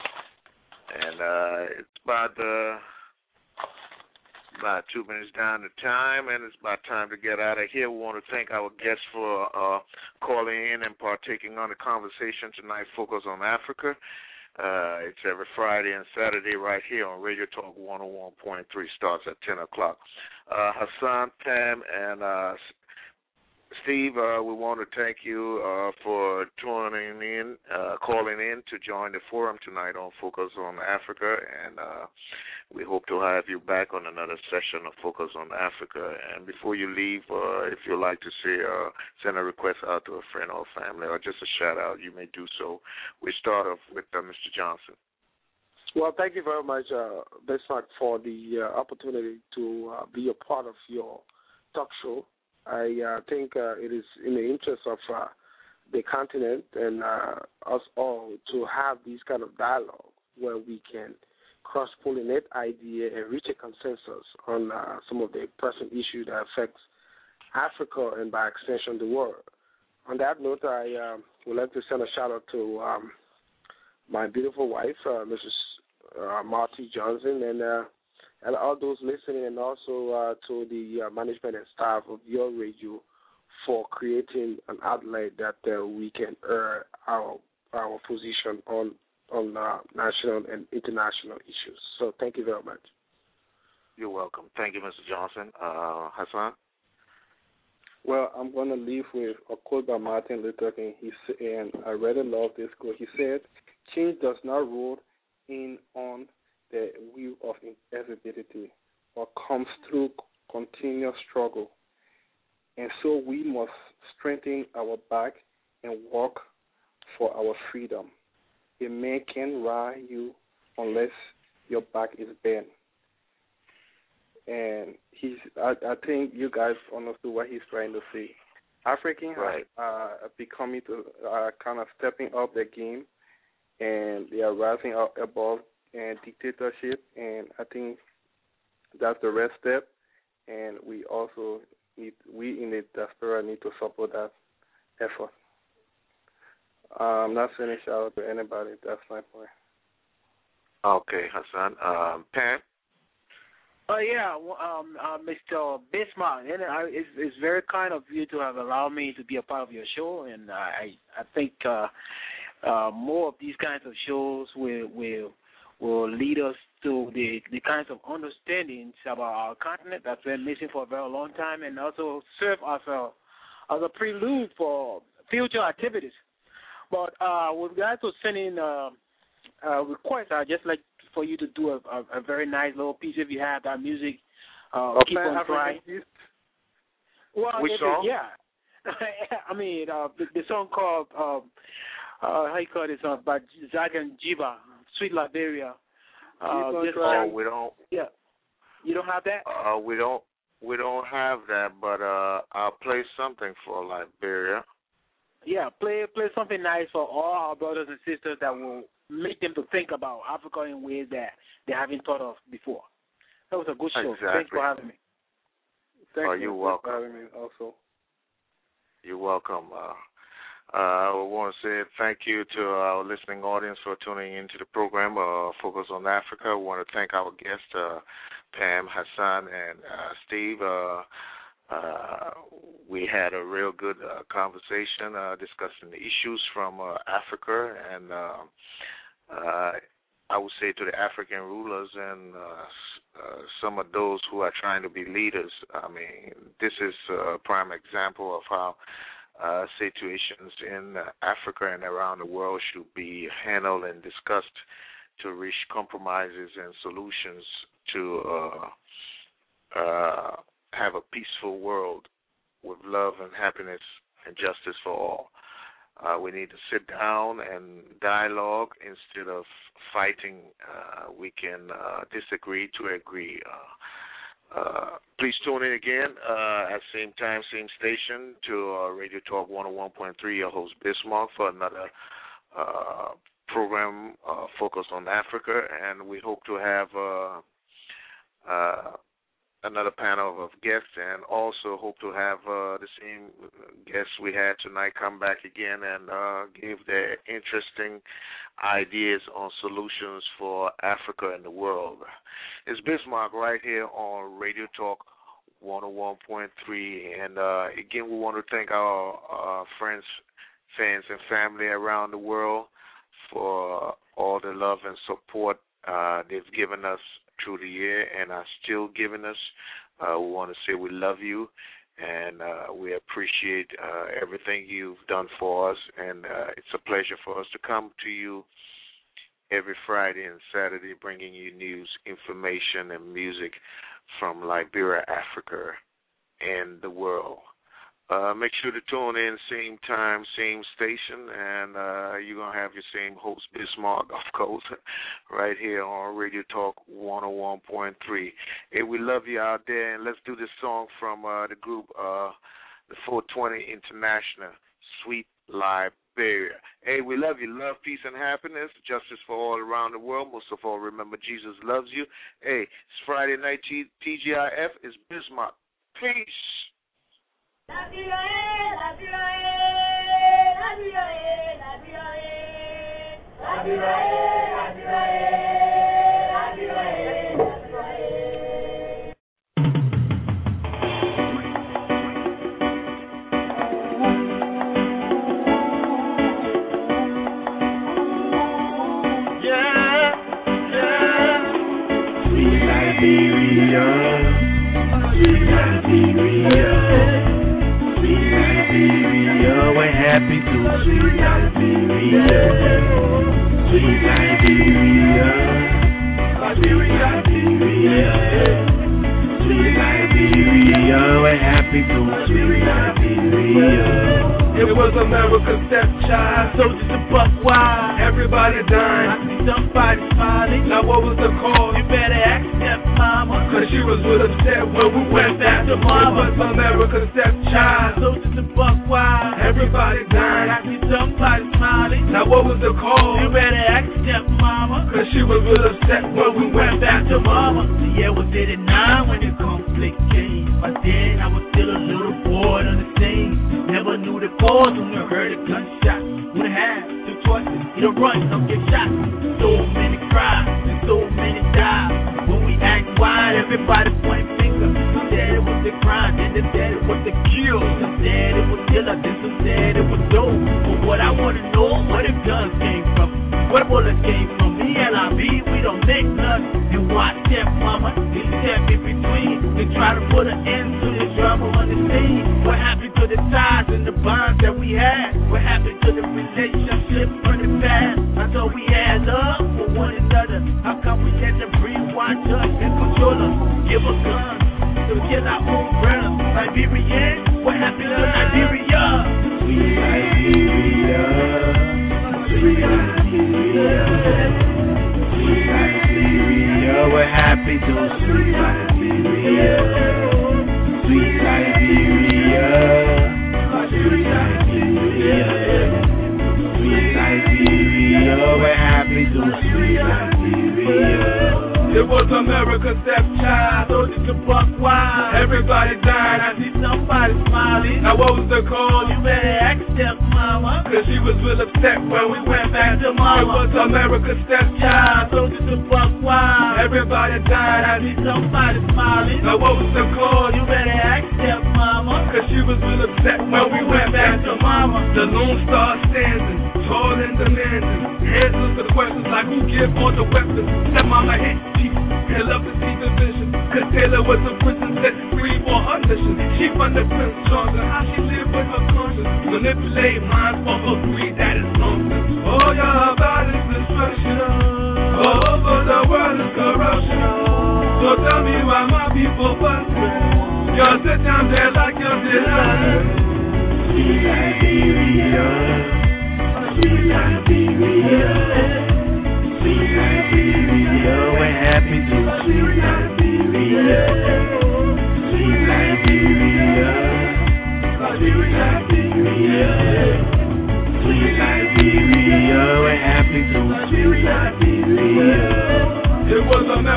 And it's about 2 minutes down the time, and it's about time to get out of here. We want to thank our guests for calling in and partaking on the conversation tonight, focus on Africa. It's every Friday and Saturday right here on Radio Talk 101.3, starts at 10 o'clock. Hassan, Pam, and Steve, we want to thank you for tuning in, calling in to join the forum tonight on Focus on Africa, and we hope to have you back on another session of Focus on Africa. And before you leave, if you'd like to say, send a request out to a friend or family or just a shout-out, you may do so. We start off with Mr. Johnson. Well, thank you very much, Bismarck, for the opportunity to be a part of your talk show. I think it is in the interest of the continent and us all to have these kind of dialogue where we can cross-pollinate idea and reach a consensus on some of the pressing issues that affects Africa and by extension the world. On that note, I would like to send a shout-out to my beautiful wife, Mrs. Marty Johnson, and all those listening, and also to the management and staff of your radio for creating an outlet that we can air our position on national and international issues. So thank you very much. You're welcome. Thank you, Mr. Johnson. Hassan? Well, I'm going to leave with a quote by Martin Luther King. And I really love this quote. He said, "Change does not roll in on the wheel of inevitability, but comes through continuous struggle. And so we must strengthen our back and work for our freedom. A man can't ride you unless your back is bent." And I think you guys understood what he's trying to say. Africans are becoming kind of stepping up their game, and they are rising up above and dictatorship, and I think that's the right step. And we also we in the diaspora need to support that effort. I'm not sending shout out to anybody. That's my point. Okay, Hassan. Pam? Mr. Bismarck, it's very kind of you to have allowed me to be a part of your show, and I think more of these kinds of shows will lead us to the kinds of understandings about our continent that's been missing for a very long time, and also serve as a prelude for future activities. But with regard to sending requests, I'd just like for you to do a very nice little piece if you have that music. Keep on trying. Well, which song? Yeah. I mean, the song called, how you call this song, by Zach and Jiba, Sweet Liberia. We don't. Yeah. You don't have that? We don't have that, but I'll play something for Liberia. Yeah, play something nice for all our brothers and sisters that will make them to think about Africa in ways that they haven't thought of before. That was a good show. Exactly. Thanks for having me. You're welcome. For having me also. You're welcome. I want to say thank you to our listening audience for tuning into the program, Focus on Africa. I want to thank our guests, Pam, Hassan, and Steve. We had a real good conversation discussing the issues from Africa, and I would say to the African rulers and some of those who are trying to be leaders. I mean, this is a prime example of how situations in Africa and around the world should be handled and discussed to reach compromises and solutions to have a peaceful world with love and happiness and justice for all. We need to sit down and dialogue instead of fighting. We can disagree to agree. Please tune in again at same time, same station to Radio Talk 101.3. Your host Bismarck for another program focused on Africa, and we hope to have another panel of guests, and also hope to have the same guests we had tonight come back again and give their interesting ideas on solutions for Africa and the world. It's Bismarck right here on Radio Talk 101.3, and again, we want to thank our friends, fans, and family around the world for all the love and support they've given us through the year and are still giving us. We want to say we love you, and we appreciate everything you've done for us, and it's a pleasure for us to come to you every Friday and Saturday bringing you news, information, and music from Liberia, Africa, and the world. Make sure to tune in, same time, same station, and you're going to have your same host, Bismarck, of course, right here on Radio Talk 101.3. Hey, we love you out there, and let's do this song from the group, the 420 International, Sweet Liberia. Hey, we love you. Love, peace, and happiness, justice for all around the world. Most of all, remember Jesus loves you. Hey, it's Friday night, TGIF is Bismarck. Peace. Liberia, sweet Liberia, sweet Liberia, we're happy to sweet Liberia, sweet Liberia, sweet Liberia, sweet Liberia, we're happy to sweet Liberia. It was America's stepchild, soldiers and buck wild. Everybody dying, I see somebody smiling. Now what was the cause? You better ask stepmama, cause she was real upset when we went back to mama. It was America's stepchild, soldiers and buck wild. Everybody dying, I see somebody smiling. Now what was the cause? You better ask stepmama, cause she was real upset when we went back to mama. The year was 89 when the conflict came. By then I was still a little boy on the scene. Never knew the cause when I heard a gunshot. Would have two choices, either run or get shot. So many cried and so many died. When we asked why, everybody point fingers. Some said it was the crime, then they said it was the kill. Some said it was killer, then some said it was dope. But what I want to know, where the guns came from, where bullets came from. Me and LIB, we don't make none. And watch that mama, they step in between. They try to put an end to the drama on the scene. What happened to the ties and the bonds that we had? What happened to the relationship from the past? I thought we had love for one another. How come we let them brainwash us and control us? Give us guns to kill our own brothers. Liberian, what happened to Liberia? Sweet Liberia, sweet Liberia, sweet Liberia, we're happy to sweet Liberia, sweet Liberia, sweet Liberia, sweet Liberia, we're happy to sweet Liberia. It was America's stepchild, soldiers to buck wild. Everybody died, I see somebody smiling. Now what was the cause? You better ask stepmama, cause she was real upset when we went back to mama. It was America's stepchild, soldiers to buck wild. Everybody died, I see somebody smiling. Now what was the cause? You better ask stepmama, cause she was real upset when we went back to mama. The Lone Star standing, tall and demanding. Answers to the questions like who give all the weapons. Stepmama hit chief, and love to see the vision. Cause Taylor was a prison set free for her mission. She found the prince stronger, how she lived with her conscience. Manipulate minds for her greed, that is nonsense. All y'all about is destruction. All over the world is corruption. So tell me why my people bustin'. Y'all sit down there like you're delighted. Sweet Liberia, sweet Liberia, sweet Liberia, we're happy to sweet Liberia, sweet Liberia, sweet Liberia, sweet Liberia, we're happy to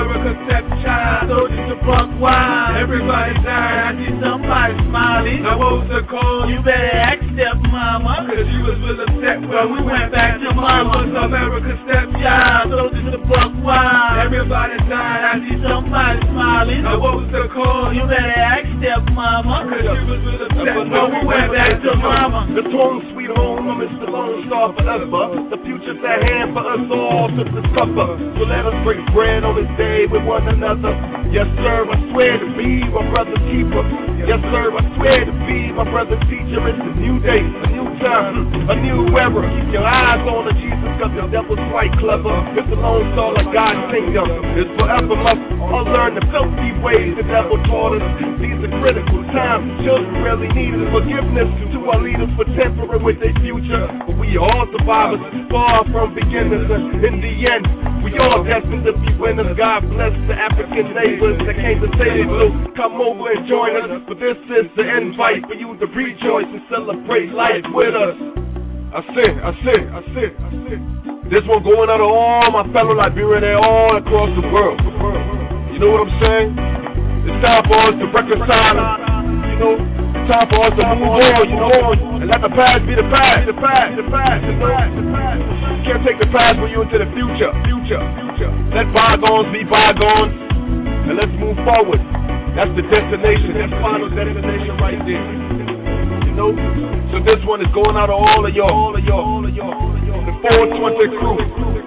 America's stepchild. Soldiers to buck wild. Everybody died. I see somebody smiling. Now what was the cause? You better ask stepmama. Cause you was real upset when we went back to mama. America's stepchild. Soldiers to buck wild. Everybody died. I see somebody smiling. Now what was the cause? You better ask stepmama. Cause you was real upset when we went back to mama. The home, sweet home, I'm Mr. Lone Star forever. The future's at hand for us all to discover. So let us break bread on this day with one another. Yes, sir, I swear to be my brother's keeper. Yes, sir, I swear to be my brother's teacher. It's a new day, a new time, a new era. Keep your eyes on the Jesus, cause the devil's quite clever. It's the Lone Star like God's kingdom. It's forever must unlearn the filthy ways the devil taught us. These are critical times. Children really need forgiveness to our leaders for tampering with their future. But we all survivors, far from beginners. And in the end, we all destined to be winners. God bless the African neighbors that came to save us. So come over and join us. But this is the invite for you to rejoice and celebrate life with us. I say. This one going out to all my fellow Liberians all across the world. You know what I'm saying? It's time for us to reconcile. You know, it's time for us to move on, you know, and let the past be the past. You know? You can't take the past with you into the future. Let bygones be bygones, and let's move forward. That's the destination. That's final destination right there. You know? So this one is going out to all of y'all. The 420 crew.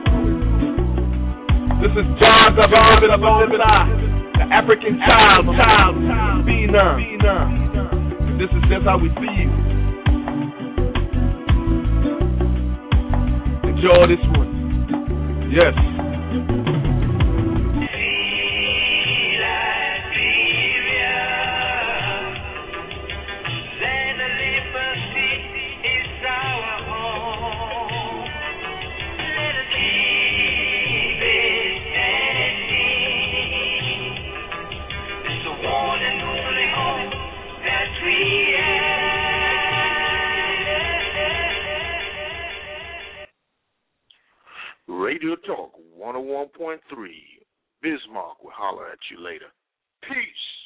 This is John the African child, B9. This is just how we see you. Enjoy this one. Yes. Radio Talk 101.3. Bismarck will holler at you later. Peace.